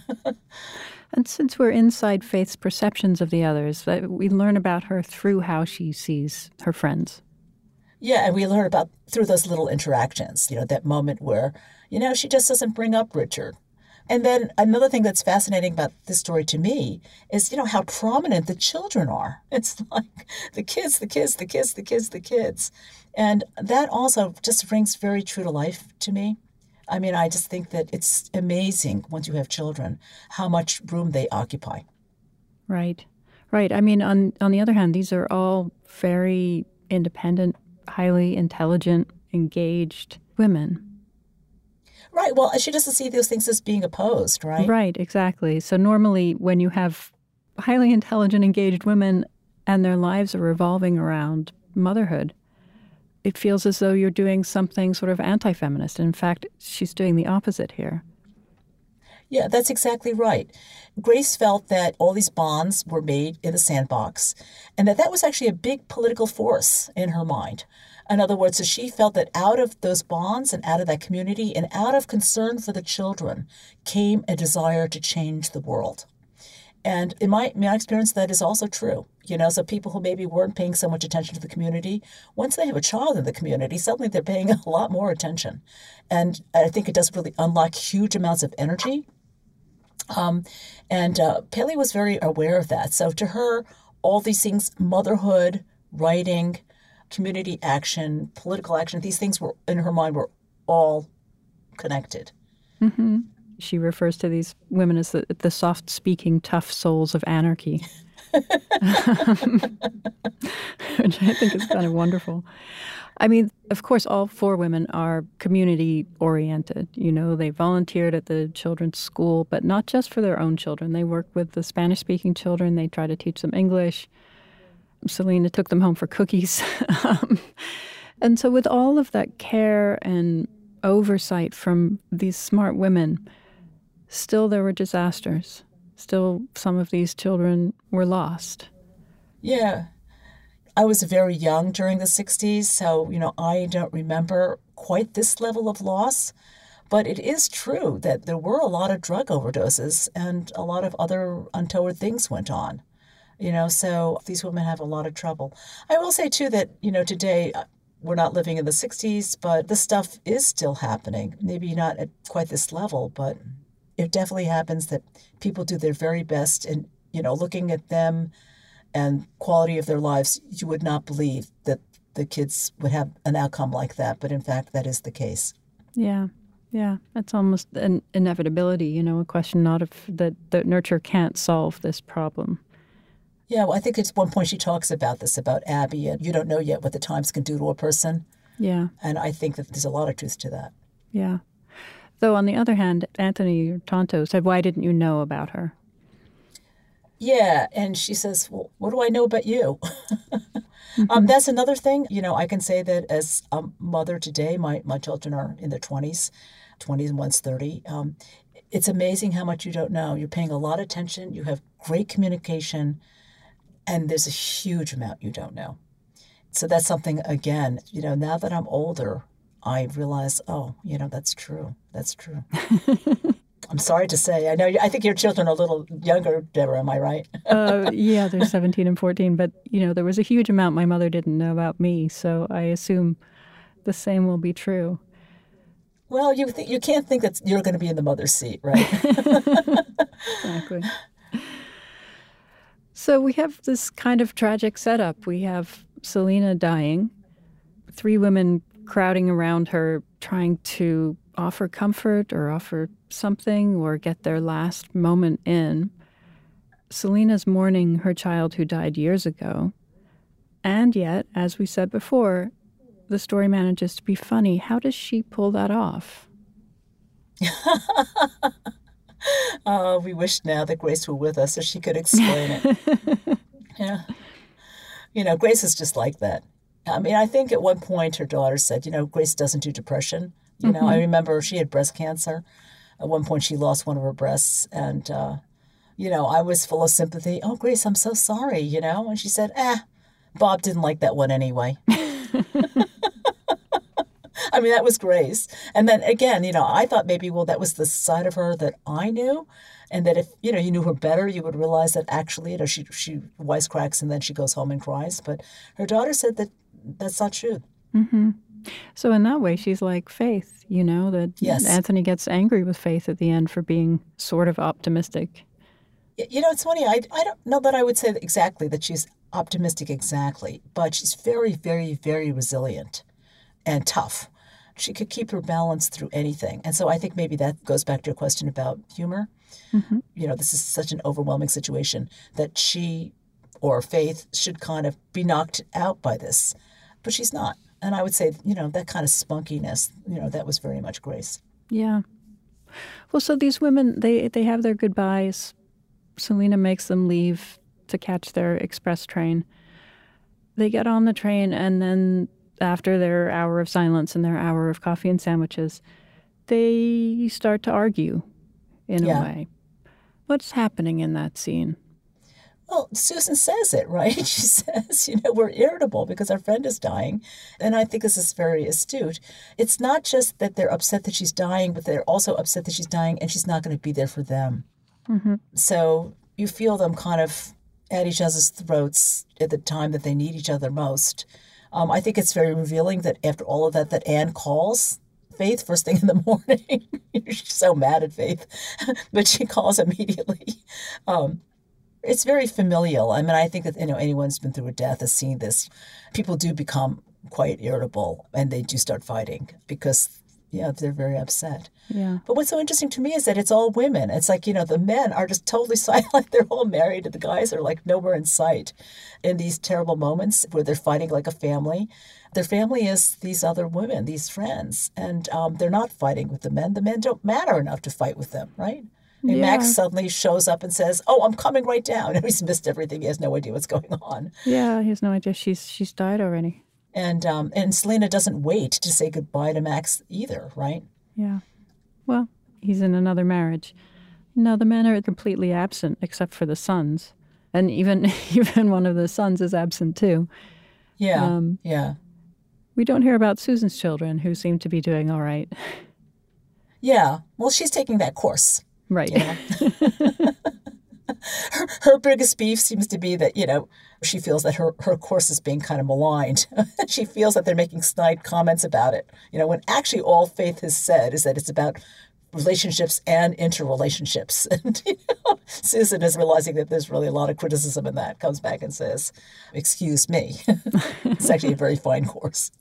And since we're inside Faith's perceptions of the others, we learn about her through how she sees her friends. Yeah, and we learn about through those little interactions, you know, that moment where, you know, she just doesn't bring up Richard. And then another thing that's fascinating about this story to me is, you know, how prominent the children are. It's like the kids, the kids, the kids, the kids, the kids. And that also just rings very true to life to me. I mean, I just think that it's amazing once you have children, how much room they occupy. Right, right. I mean, on, on the other hand, these are all very independent, highly intelligent, engaged women. Right. Well, she doesn't see those things as being opposed, right? Right, exactly. So normally when you have highly intelligent, engaged women and their lives are revolving around motherhood, it feels as though you're doing something sort of anti-feminist. In fact, she's doing the opposite here. Yeah, that's exactly right. Grace felt that all these bonds were made in the sandbox and that that was actually a big political force in her mind. In other words, so she felt that out of those bonds and out of that community and out of concern for the children came a desire to change the world. And in my, my experience, that is also true. You know, so people who maybe weren't paying so much attention to the community, once they have a child in the community, suddenly they're paying a lot more attention. And I think it does really unlock huge amounts of energy. Um, and uh, Paley was very aware of that. So to her, all these things, motherhood, writing, community action, political action, these things were, in her mind, were all connected. Mm-hmm. She refers to these women as the, the soft-speaking, tough souls of anarchy, which I think is kind of wonderful. I mean, of course, all four women are community-oriented. You know, they volunteered at the children's school, but not just for their own children. They work with the Spanish-speaking children. They try to teach them English. Selena took them home for cookies. um, and so with all of that care and oversight from these smart women, still there were disasters. Still, some of these children were lost. Yeah. I was very young during the sixties, so, you know, I don't remember quite this level of loss. But it is true that there were a lot of drug overdoses and a lot of other untoward things went on. You know, so these women have a lot of trouble. I will say, too, that, you know, today we're not living in the sixties, but this stuff is still happening. Maybe not at quite this level, but it definitely happens that people do their very best. And, you know, looking at them and quality of their lives, you would not believe that the kids would have an outcome like that. But in fact, that is the case. Yeah. Yeah. That's almost an inevitability, you know, a question not of that, that nurture can't solve this problem. Yeah, well, I think at one point she talks about this, about Abby, and you don't know yet what the times can do to a person. Yeah. And I think that there's a lot of truth to that. Yeah. Though, on the other hand, Anthony Tonto said, why didn't you know about her? Yeah, and she says, well, what do I know about you? mm-hmm. um, that's another thing. You know, I can say that as a mother today, my, my children are in their twenties, twenties and one's thirty. Um, it's amazing how much you don't know. You're paying a lot of attention. You have great communication. And there's a huge amount you don't know. So that's something, again, you know, now that I'm older, I realize, oh, you know, that's true. That's true. I'm sorry to say. I know. I think your children are a little younger, Deborah. Am I right? uh, yeah, they're seventeen and fourteen. But, you know, there was a huge amount my mother didn't know about me. So I assume the same will be true. Well, you th- you can't think that you're going to be in the mother's seat, right? Exactly. So we have this kind of tragic setup. We have Selena dying, three women crowding around her, trying to offer comfort or offer something or get their last moment in. Selena's mourning her child who died years ago. And yet, as we said before, the story manages to be funny. How does she pull that off? Oh, we wish now that Grace were with us so she could explain it. Yeah. You know, Grace is just like that. I mean, I think at one point her daughter said, you know, Grace doesn't do depression. You know, mm-hmm. I remember she had breast cancer. At one point she lost one of her breasts. And, uh, you know, I was full of sympathy. Oh, Grace, I'm so sorry, you know. And she said, eh, Bob didn't like that one anyway. I mean, that was Grace. And then again, you know, I thought maybe, well, that was the side of her that I knew. And that if, you know, you knew her better, you would realize that actually, you know, she, she wisecracks and then she goes home and cries. But her daughter said that that's not true. Mm-hmm. So in that way, she's like Faith, you know, that yes. Anthony gets angry with Faith at the end for being sort of optimistic. You know, it's funny. I, I don't know that I would say exactly that she's optimistic exactly, but she's very, very, very resilient and tough. She could keep her balance through anything. And so I think maybe that goes back to your question about humor. Mm-hmm. You know, this is such an overwhelming situation that she or Faith should kind of be knocked out by this. But she's not. And I would say, you know, that kind of spunkiness, you know, that was very much Grace. Yeah. Well, so these women, they, they have their goodbyes. Selena makes them leave to catch their express train. They get on the train, and then after their hour of silence and their hour of coffee and sandwiches, they start to argue in yeah. a way. What's happening in that scene? Well, Susan says it, right? She says, you know, we're irritable because our friend is dying. And I think this is very astute. It's not just that they're upset that she's dying, but they're also upset that she's dying and she's not going to be there for them. Mm-hmm. So you feel them kind of at each other's throats at the time that they need each other most. Um, I think it's very revealing that after all of that, that Anne calls Faith first thing in the morning. She's so mad at Faith, but she calls immediately. Um, it's very familial. I mean, I think that, you know, anyone who's been through a death has seen this. People do become quite irritable and they do start fighting because, yeah, they're very upset. Yeah. But what's so interesting to me is that it's all women. It's like, you know, the men are just totally silent. They're all married and the guys are like nowhere in sight in these terrible moments where they're fighting like a family. Their family is these other women, these friends, and um, they're not fighting with the men. The men don't matter enough to fight with them, right? And yeah. Max suddenly shows up and says, oh, I'm coming right down. And he's missed everything. He has no idea what's going on. Yeah, he has no idea. She's she's died already. And um, and Selena doesn't wait to say goodbye to Max either, right? Yeah. Well, he's in another marriage. No, the men are completely absent except for the sons. And even even one of the sons is absent too. Yeah, um, yeah. We don't hear about Susan's children, who seem to be doing all right. Yeah. Well, she's taking that course. Right. You know? her, her biggest beef seems to be that, you know, she feels that her, her course is being kind of maligned. She feels that they're making snide comments about it. You know, when actually all Faith has said is that it's about relationships and interrelationships. And, you know, Susan is realizing that there's really a lot of criticism in that, comes back and says, excuse me. It's actually a very fine course.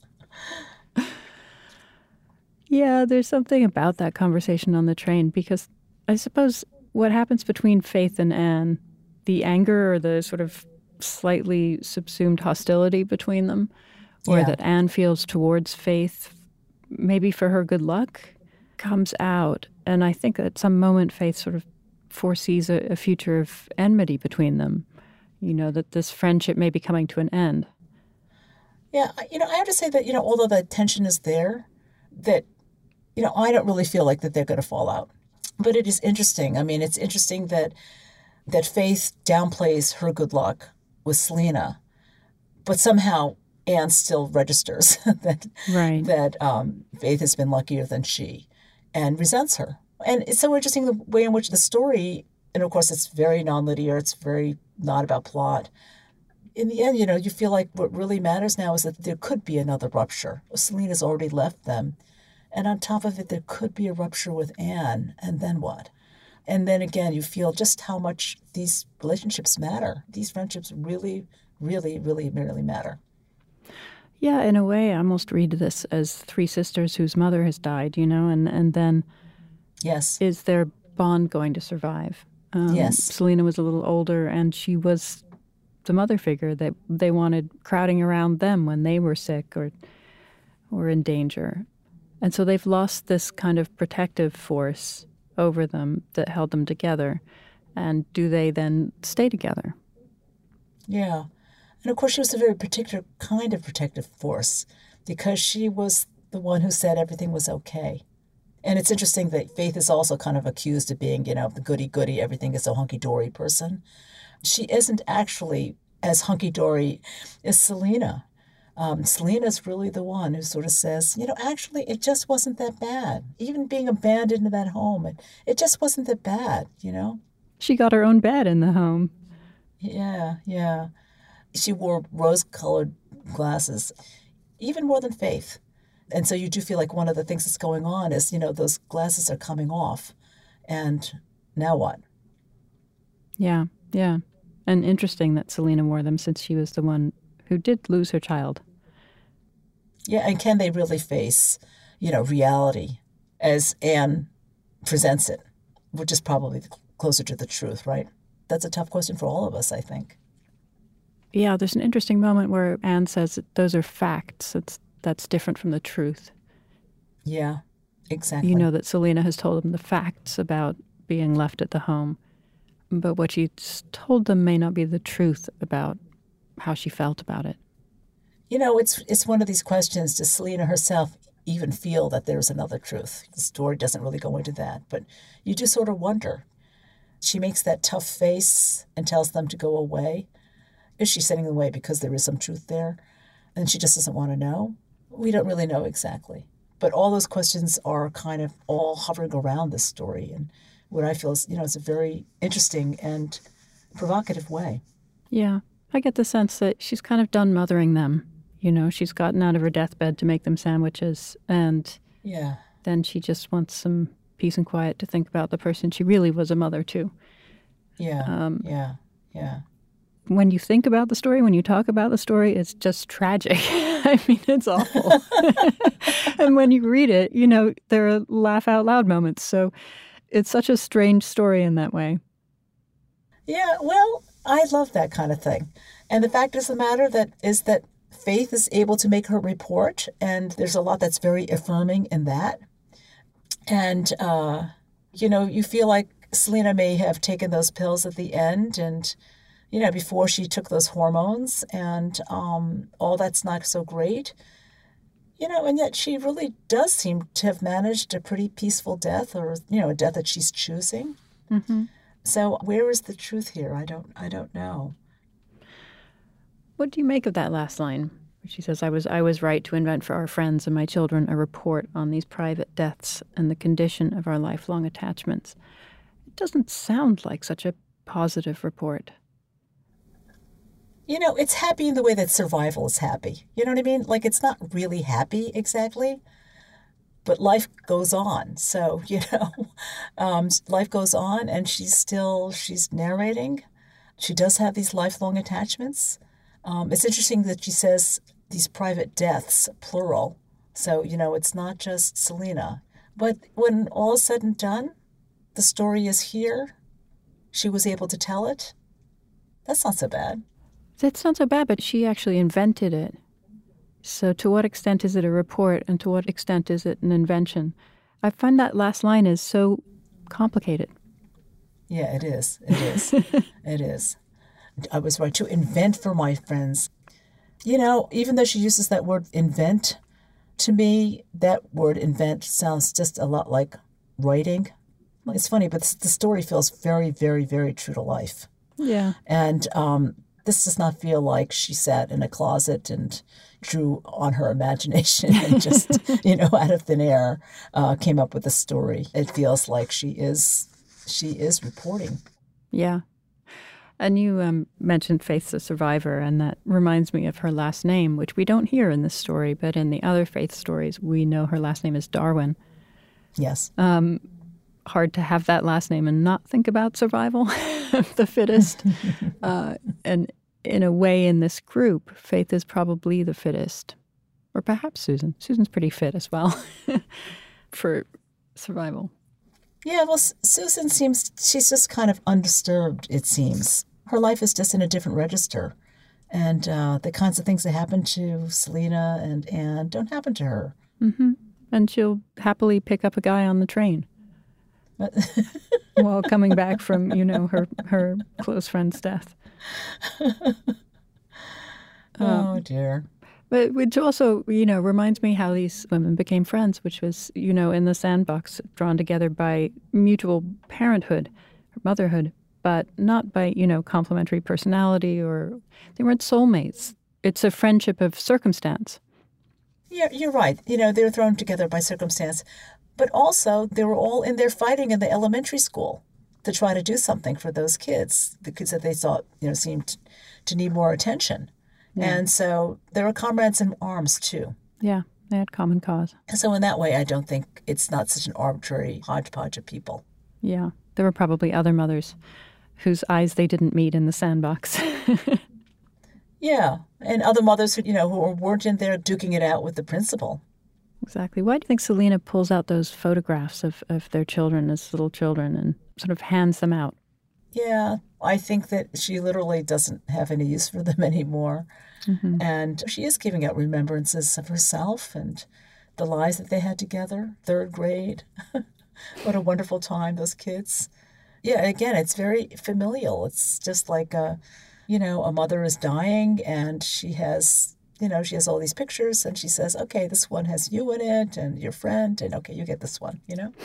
Yeah, there's something about that conversation on the train, because I suppose what happens between Faith and Anne, the anger or the sort of slightly subsumed hostility between them, or yeah. that Anne feels towards Faith, maybe for her good luck, comes out. And I think at some moment Faith sort of foresees a, a future of enmity between them, you know, that this friendship may be coming to an end. Yeah, you know, I have to say that, you know, although the tension is there, that, you know, I don't really feel like that they're going to fall out. But it is interesting. I mean, it's interesting that that Faith downplays her good luck with Selena, but somehow Anne still registers that right. that um, Faith has been luckier than she and resents her. And it's so interesting the way in which the story, and of course it's very nonlinear, it's very not about plot. In the end, you know, you feel like what really matters now is that there could be another rupture. Selena's already left them. And on top of it, there could be a rupture with Anne. And then what? And then again, you feel just how much these relationships matter. These friendships really, really, really, really matter. Yeah, in a way, I almost read this as three sisters whose mother has died, you know, and, and then yes, is their bond going to survive? Um, Yes. Selena was a little older, and she was the mother figure that they wanted crowding around them when they were sick or or in danger. And so they've lost this kind of protective force over them that held them together. And do they then stay together? Yeah. And of course, she was a very particular kind of protective force because she was the one who said everything was okay. And it's interesting that Faith is also kind of accused of being, you know, the goody-goody, everything is so hunky-dory person. She isn't actually as hunky-dory as Selena. Um, Selena's really the one who sort of says, you know, actually, it just wasn't that bad. Even being abandoned in that home, it, it just wasn't that bad, you know? She got her own bed in the home. Yeah, yeah. She wore rose-colored glasses, even more than Faith. And so you do feel like one of the things that's going on is, you know, those glasses are coming off. And now what? Yeah, yeah. And interesting that Selena wore them since she was the one who did lose her child. Yeah, and can they really face, you know, reality as Anne presents it, which is probably closer to the truth, right? That's a tough question for all of us, I think. Yeah, there's an interesting moment where Anne says that those are facts. It's, that's different from the truth. Yeah, exactly. You know that Selena has told them the facts about being left at the home, but what she's told them may not be the truth about how she felt about it. You know, it's it's one of these questions. Does Selena herself even feel that there's another truth? The story doesn't really go into that, but you just sort of wonder. She makes that tough face and tells them to go away. Is she sending them away because there is some truth there and she just doesn't want to know? We don't really know exactly. But all those questions are kind of all hovering around this story. And what I feel is, you know, it's a very interesting and provocative way. Yeah, I get the sense that she's kind of done mothering them. You know, she's gotten out of her deathbed to make them sandwiches. And yeah, then she just wants some peace and quiet to think about the person she really was a mother to. Yeah, um, yeah, yeah. When you think about the story, when you talk about the story, it's just tragic. I mean, it's awful. And when you read it, you know, there are laugh out loud moments. So it's such a strange story in that way. Yeah, well, I love that kind of thing. And the fact is the matter that is that Faith is able to make her report, and there's a lot that's very affirming in that. And, uh, you know, you feel like Selena may have taken those pills at the end and, you know, before she took those hormones, and um, all that's not so great. You know, and yet she really does seem to have managed a pretty peaceful death, or, you know, a death that she's choosing. Mm-hmm. So where is the truth here? I don't I don't know. What do you make of that last line? She says, I was I was right to invent for our friends and my children a report on these private deaths and the condition of our lifelong attachments. It doesn't sound like such a positive report. You know, it's happy in the way that survival is happy. You know what I mean? Like, it's not really happy exactly, but life goes on. So, you know, um, life goes on, and she's still, she's narrating. She does have these lifelong attachments. Um, it's interesting that she says these private deaths, plural. So, you know, it's not just Selena. But when all is said and done, the story is here. She was able to tell it. That's not so bad. That's not so bad, but she actually invented it. So to what extent is it a report, and to what extent is it an invention? I find that last line is so complicated. Yeah, it is. It is. It is. I was right to invent for my friends. You know, even though she uses that word invent, to me, that word invent sounds just a lot like writing. It's funny, but the story feels very, very, very true to life. Yeah. And um, this does not feel like she sat in a closet and drew on her imagination and just, you know, out of thin air uh, came up with a story. It feels like she is, she is reporting. Yeah. And you um, mentioned Faith's a survivor, and that reminds me of her last name, which we don't hear in this story, but in the other Faith stories, we know her last name is Darwin. Yes. Um, hard to have that last name and not think about survival of the fittest. uh, and in a way, in this group, Faith is probably the fittest. Or perhaps Susan. Susan's pretty fit as well for survival. Yeah, well, S- Susan seems, she's just kind of undisturbed, it seems. Her life is just in a different register. And uh, the kinds of things that happen to Selena and Anne don't happen to her. Mm-hmm. And she'll happily pick up a guy on the train while coming back from, you know, her, her close friend's death. Oh, um, dear. But which also, you know, reminds me how these women became friends, which was, you know, in the sandbox, drawn together by mutual parenthood or motherhood, but not by, you know, complementary personality, or they weren't soulmates. It's a friendship of circumstance. Yeah, you're right. You know, they were thrown together by circumstance. But also, they were all in there fighting in the elementary school to try to do something for those kids, the kids that they thought, you know, seemed to need more attention. Yeah. And so they were comrades in arms, too. Yeah, they had common cause. And so in that way, I don't think it's not such an arbitrary hodgepodge of people. Yeah, there were probably other mothers whose eyes they didn't meet in the sandbox. Yeah, and other mothers who, you know, who weren't in there duking it out with the principal. Exactly. Why do you think Selena pulls out those photographs of, of their children as little children and sort of hands them out? Yeah, I think that she literally doesn't have any use for them anymore. Mm-hmm. And she is giving out remembrances of herself and the lives that they had together. Third grade. What a wonderful time, those kids. Yeah, again, it's very familial. It's just like, a, you know, a mother is dying and she has, you know, she has all these pictures and she says, okay, this one has you in it and your friend, and okay, you get this one, you know?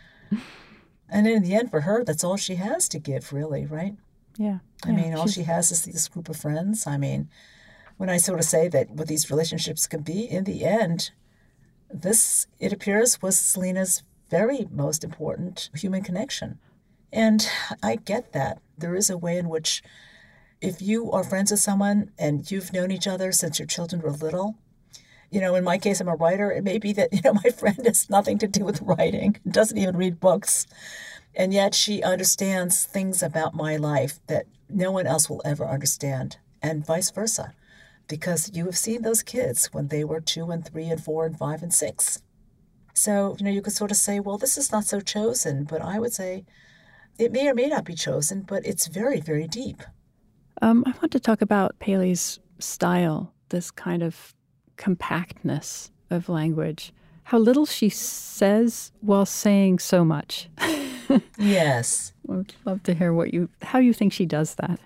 And in the end, for her, that's all she has to give, really, right? Yeah. I yeah, mean, all she's... she has is this group of friends. I mean, when I sort of say that what these relationships can be, in the end, this, it appears, was Selena's very most important human connection. And I get that. There is a way in which if you are friends with someone and you've known each other since your children were little, you know, in my case, I'm a writer. It may be that, you know, my friend has nothing to do with writing, doesn't even read books. And yet she understands things about my life that no one else will ever understand, and vice versa. Because you have seen those kids when they were two and three and four and five and six. So, you know, you could sort of say, well, this is not so chosen, but I would say it may or may not be chosen, but it's very, very deep. Um, I want to talk about Paley's style, this kind of compactness of language, how little she says while saying so much. Yes. I would love to hear what you, how you think she does that.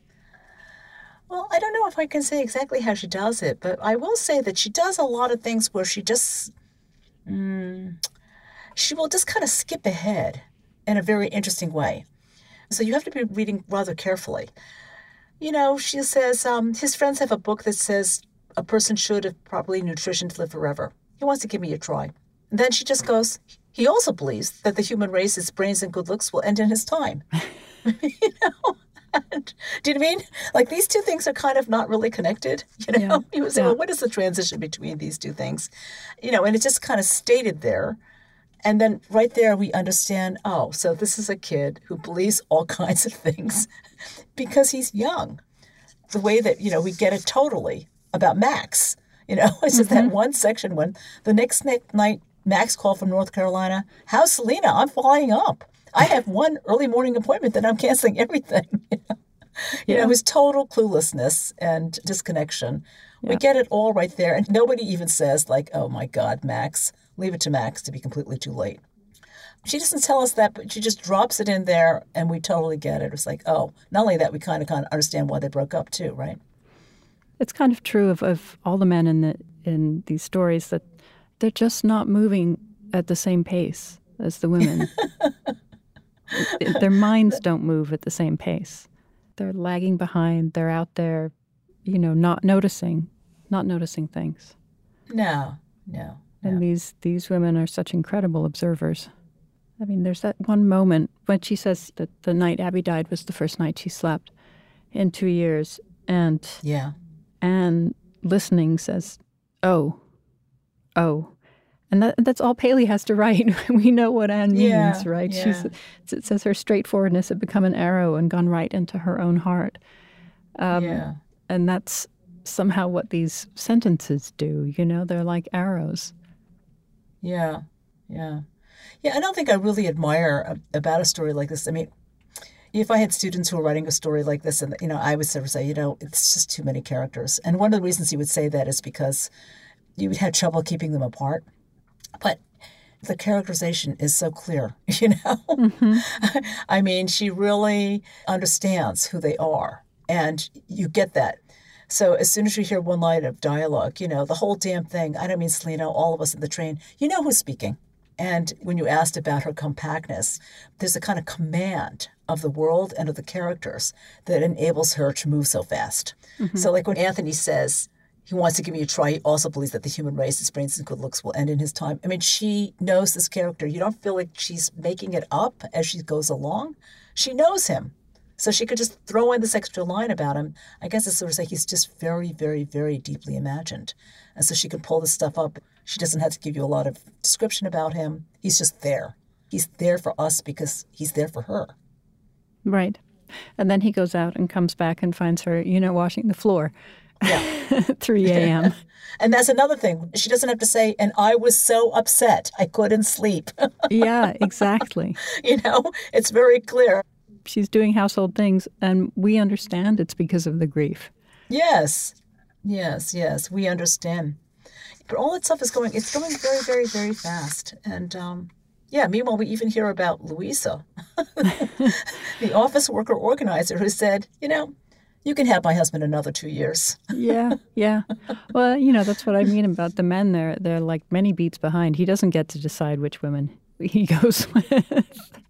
Well, I don't know if I can say exactly how she does it, but I will say that she does a lot of things where she just, mm, she will just kind of skip ahead in a very interesting way. So you have to be reading rather carefully. You know, she says, um, his friends have a book that says a person should have properly nutrition to live forever. He wants to give me a try. And then she just goes, he also believes that the human race's brains and good looks will end in his time. You know? And, do you know what I mean? Like, these two things are kind of not really connected. You know, yeah. You would say, yeah. Well, what is the transition between these two things? You know, and it's just kind of stated there. And then right there we understand, oh, so this is a kid who believes all kinds of things because he's young. The way that, you know, we get it totally about Max. You know, it's just mm-hmm. that one section when the next night Max called from North Carolina, how's Selena? I'm flying up. I have one early morning appointment that I'm canceling everything. You know, you yeah. know his total cluelessness and disconnection. Yeah. We get it all right there. And nobody even says, like, oh, my God, Max, leave it to Max to be completely too late. She doesn't tell us that, but she just drops it in there, and we totally get it. It's like, oh, not only that, we kind of kind of understand why they broke up, too, right? It's kind of true of, of all the men in the in these stories that they're just not moving at the same pace as the women. Their minds don't move at the same pace. They're lagging behind. They're out there, you know, not noticing, not noticing things. No, no. And no. these these women are such incredible observers. I mean, there's that one moment when she says that the night Abby died was the first night she slept in two years. And yeah. Anne, listening, says, oh, oh. And that, that's all Paley has to write. We know what Anne means, yeah, right? Yeah. She's, it says her straightforwardness had become an arrow and gone right into her own heart. Um, yeah. And that's somehow what these sentences do, you know? They're like arrows. Yeah, yeah. Yeah, I don't think I really admire about a story like this. I mean, if I had students who were writing a story like this, and you know, I would sort of say, you know, it's just too many characters. And one of the reasons you would say that is because you would have trouble keeping them apart. But the characterization is so clear, you know? Mm-hmm. I mean, she really understands who they are, and you get that. So as soon as you hear one line of dialogue, you know, the whole damn thing, I don't mean Selena, all of us in the train, you know who's speaking. And when you asked about her compactness, there's a kind of command of the world and of the characters that enables her to move so fast. Mm-hmm. So like when Anthony says he wants to give me a try, he also believes that the human race, its brains and good looks will end in his time. I mean, she knows this character. You don't feel like she's making it up as she goes along. She knows him. So she could just throw in this extra line about him. I guess it's sort of like he's just very, very, very deeply imagined. And so she can pull this stuff up. She doesn't have to give you a lot of description about him. He's just there. He's there for us because he's there for her. Right. And then he goes out and comes back and finds her, you know, washing the floor. Yeah. three a.m. And that's another thing. She doesn't have to say, and I was so upset, I couldn't sleep. Yeah, exactly. You know, it's very clear. She's doing household things, and we understand it's because of the grief. Yes. Yes, yes, we understand. But all that stuff is going, it's going very, very, very fast. And, um, yeah, meanwhile, we even hear about Louisa, the office worker organizer who said, you know, you can have my husband another two years. Yeah, yeah. Well, you know, that's what I mean about the men. They're, they're like many beats behind. He doesn't get to decide which women he goes with.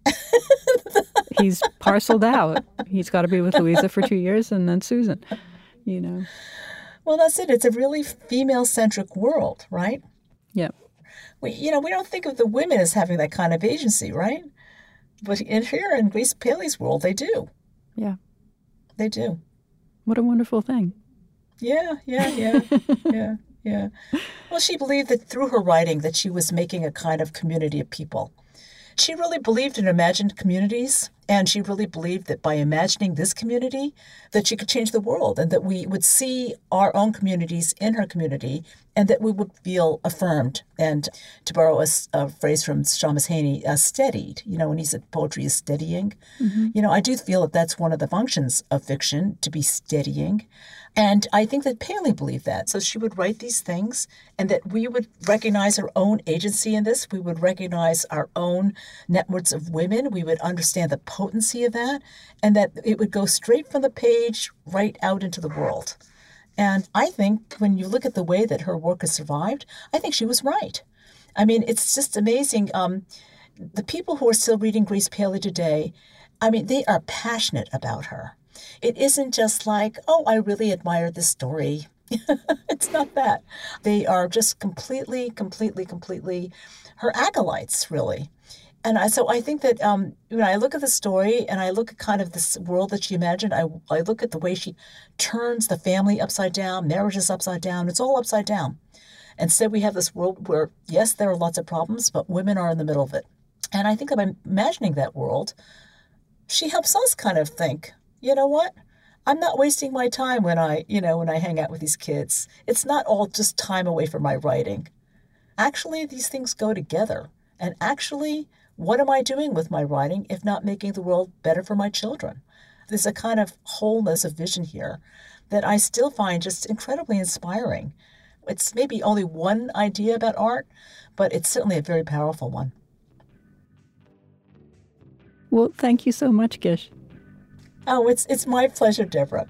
He's parceled out. He's got to be with Louisa for two years and then Susan, you know. Well, that's it. It's a really female-centric world, right? Yeah. We, you know, we don't think of the women as having that kind of agency, right? But in here, in Grace Paley's world, they do. Yeah. They do. What a wonderful thing. Yeah, yeah, yeah, yeah, yeah. Well, she believed that through her writing that she was making a kind of community of people. She really believed in imagined communities, and she really believed that by imagining this community, that she could change the world, and that we would see our own communities in her community, and that we would feel affirmed. And to borrow a, a phrase from Shamus Haney, uh, steadied. You know, when he said poetry is steadying. Mm-hmm. You know, I do feel that that's one of the functions of fiction, to be steadying. And I think that Paley believed that. So she would write these things, and that we would recognize our own agency in this. We would recognize our own networks of women. We would understand the potency of that, and that it would go straight from the page right out into the world. And I think when you look at the way that her work has survived, I think she was right. I mean, it's just amazing. Um, the people who are still reading Grace Paley today, I mean, they are passionate about her. It isn't just like, oh, I really admire this story. It's not that. They are just completely, completely, completely her acolytes, really. And I, so I think that um, when I look at the story and I look at kind of this world that she imagined, I, I look at the way she turns the family upside down, marriages upside down. It's all upside down. Instead, we have this world where, yes, there are lots of problems, but women are in the middle of it. And I think that by imagining that world, she helps us kind of think, you know what? I'm not wasting my time when I, you know, when I hang out with these kids. It's not all just time away from my writing. Actually, these things go together. And actually, what am I doing with my writing if not making the world better for my children? There's a kind of wholeness of vision here that I still find just incredibly inspiring. It's maybe only one idea about art, but it's certainly a very powerful one. Well, thank you so much, Gish. Oh, it's it's my pleasure, Deborah.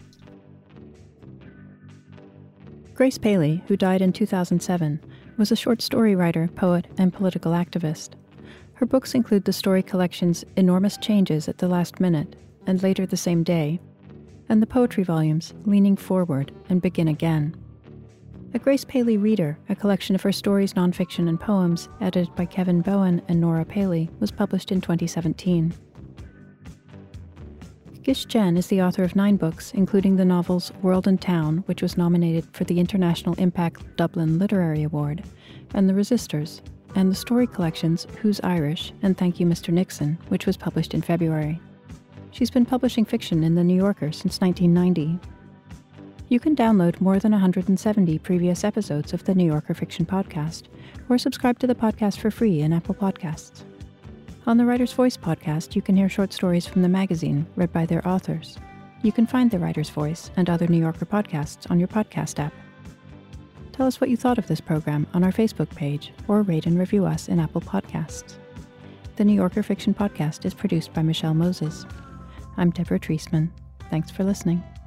Grace Paley, who died in two thousand seven, was a short story writer, poet, and political activist. Her books include the story collections Enormous Changes at the Last Minute and Later the Same Day, and the poetry volumes Leaning Forward and Begin Again. A Grace Paley Reader, a collection of her stories, nonfiction, and poems, edited by Kevin Bowen and Nora Paley, was published in twenty seventeen. Gish Jen is the author of nine books, including the novels World and Town, which was nominated for the International Impact Dublin Literary Award, and The Resistors, and the story collections Who's Irish and Thank You, Mister Nixon, which was published in February. She's been publishing fiction in The New Yorker since nineteen ninety. You can download more than one hundred seventy previous episodes of the New Yorker Fiction Podcast, or subscribe to the podcast for free in Apple Podcasts. On the Writer's Voice podcast, you can hear short stories from the magazine read by their authors. You can find The Writer's Voice and other New Yorker podcasts on your podcast app. Tell us what you thought of this program on our Facebook page or rate and review us in Apple Podcasts. The New Yorker Fiction Podcast is produced by Michelle Moses. I'm Deborah Treisman. Thanks for listening.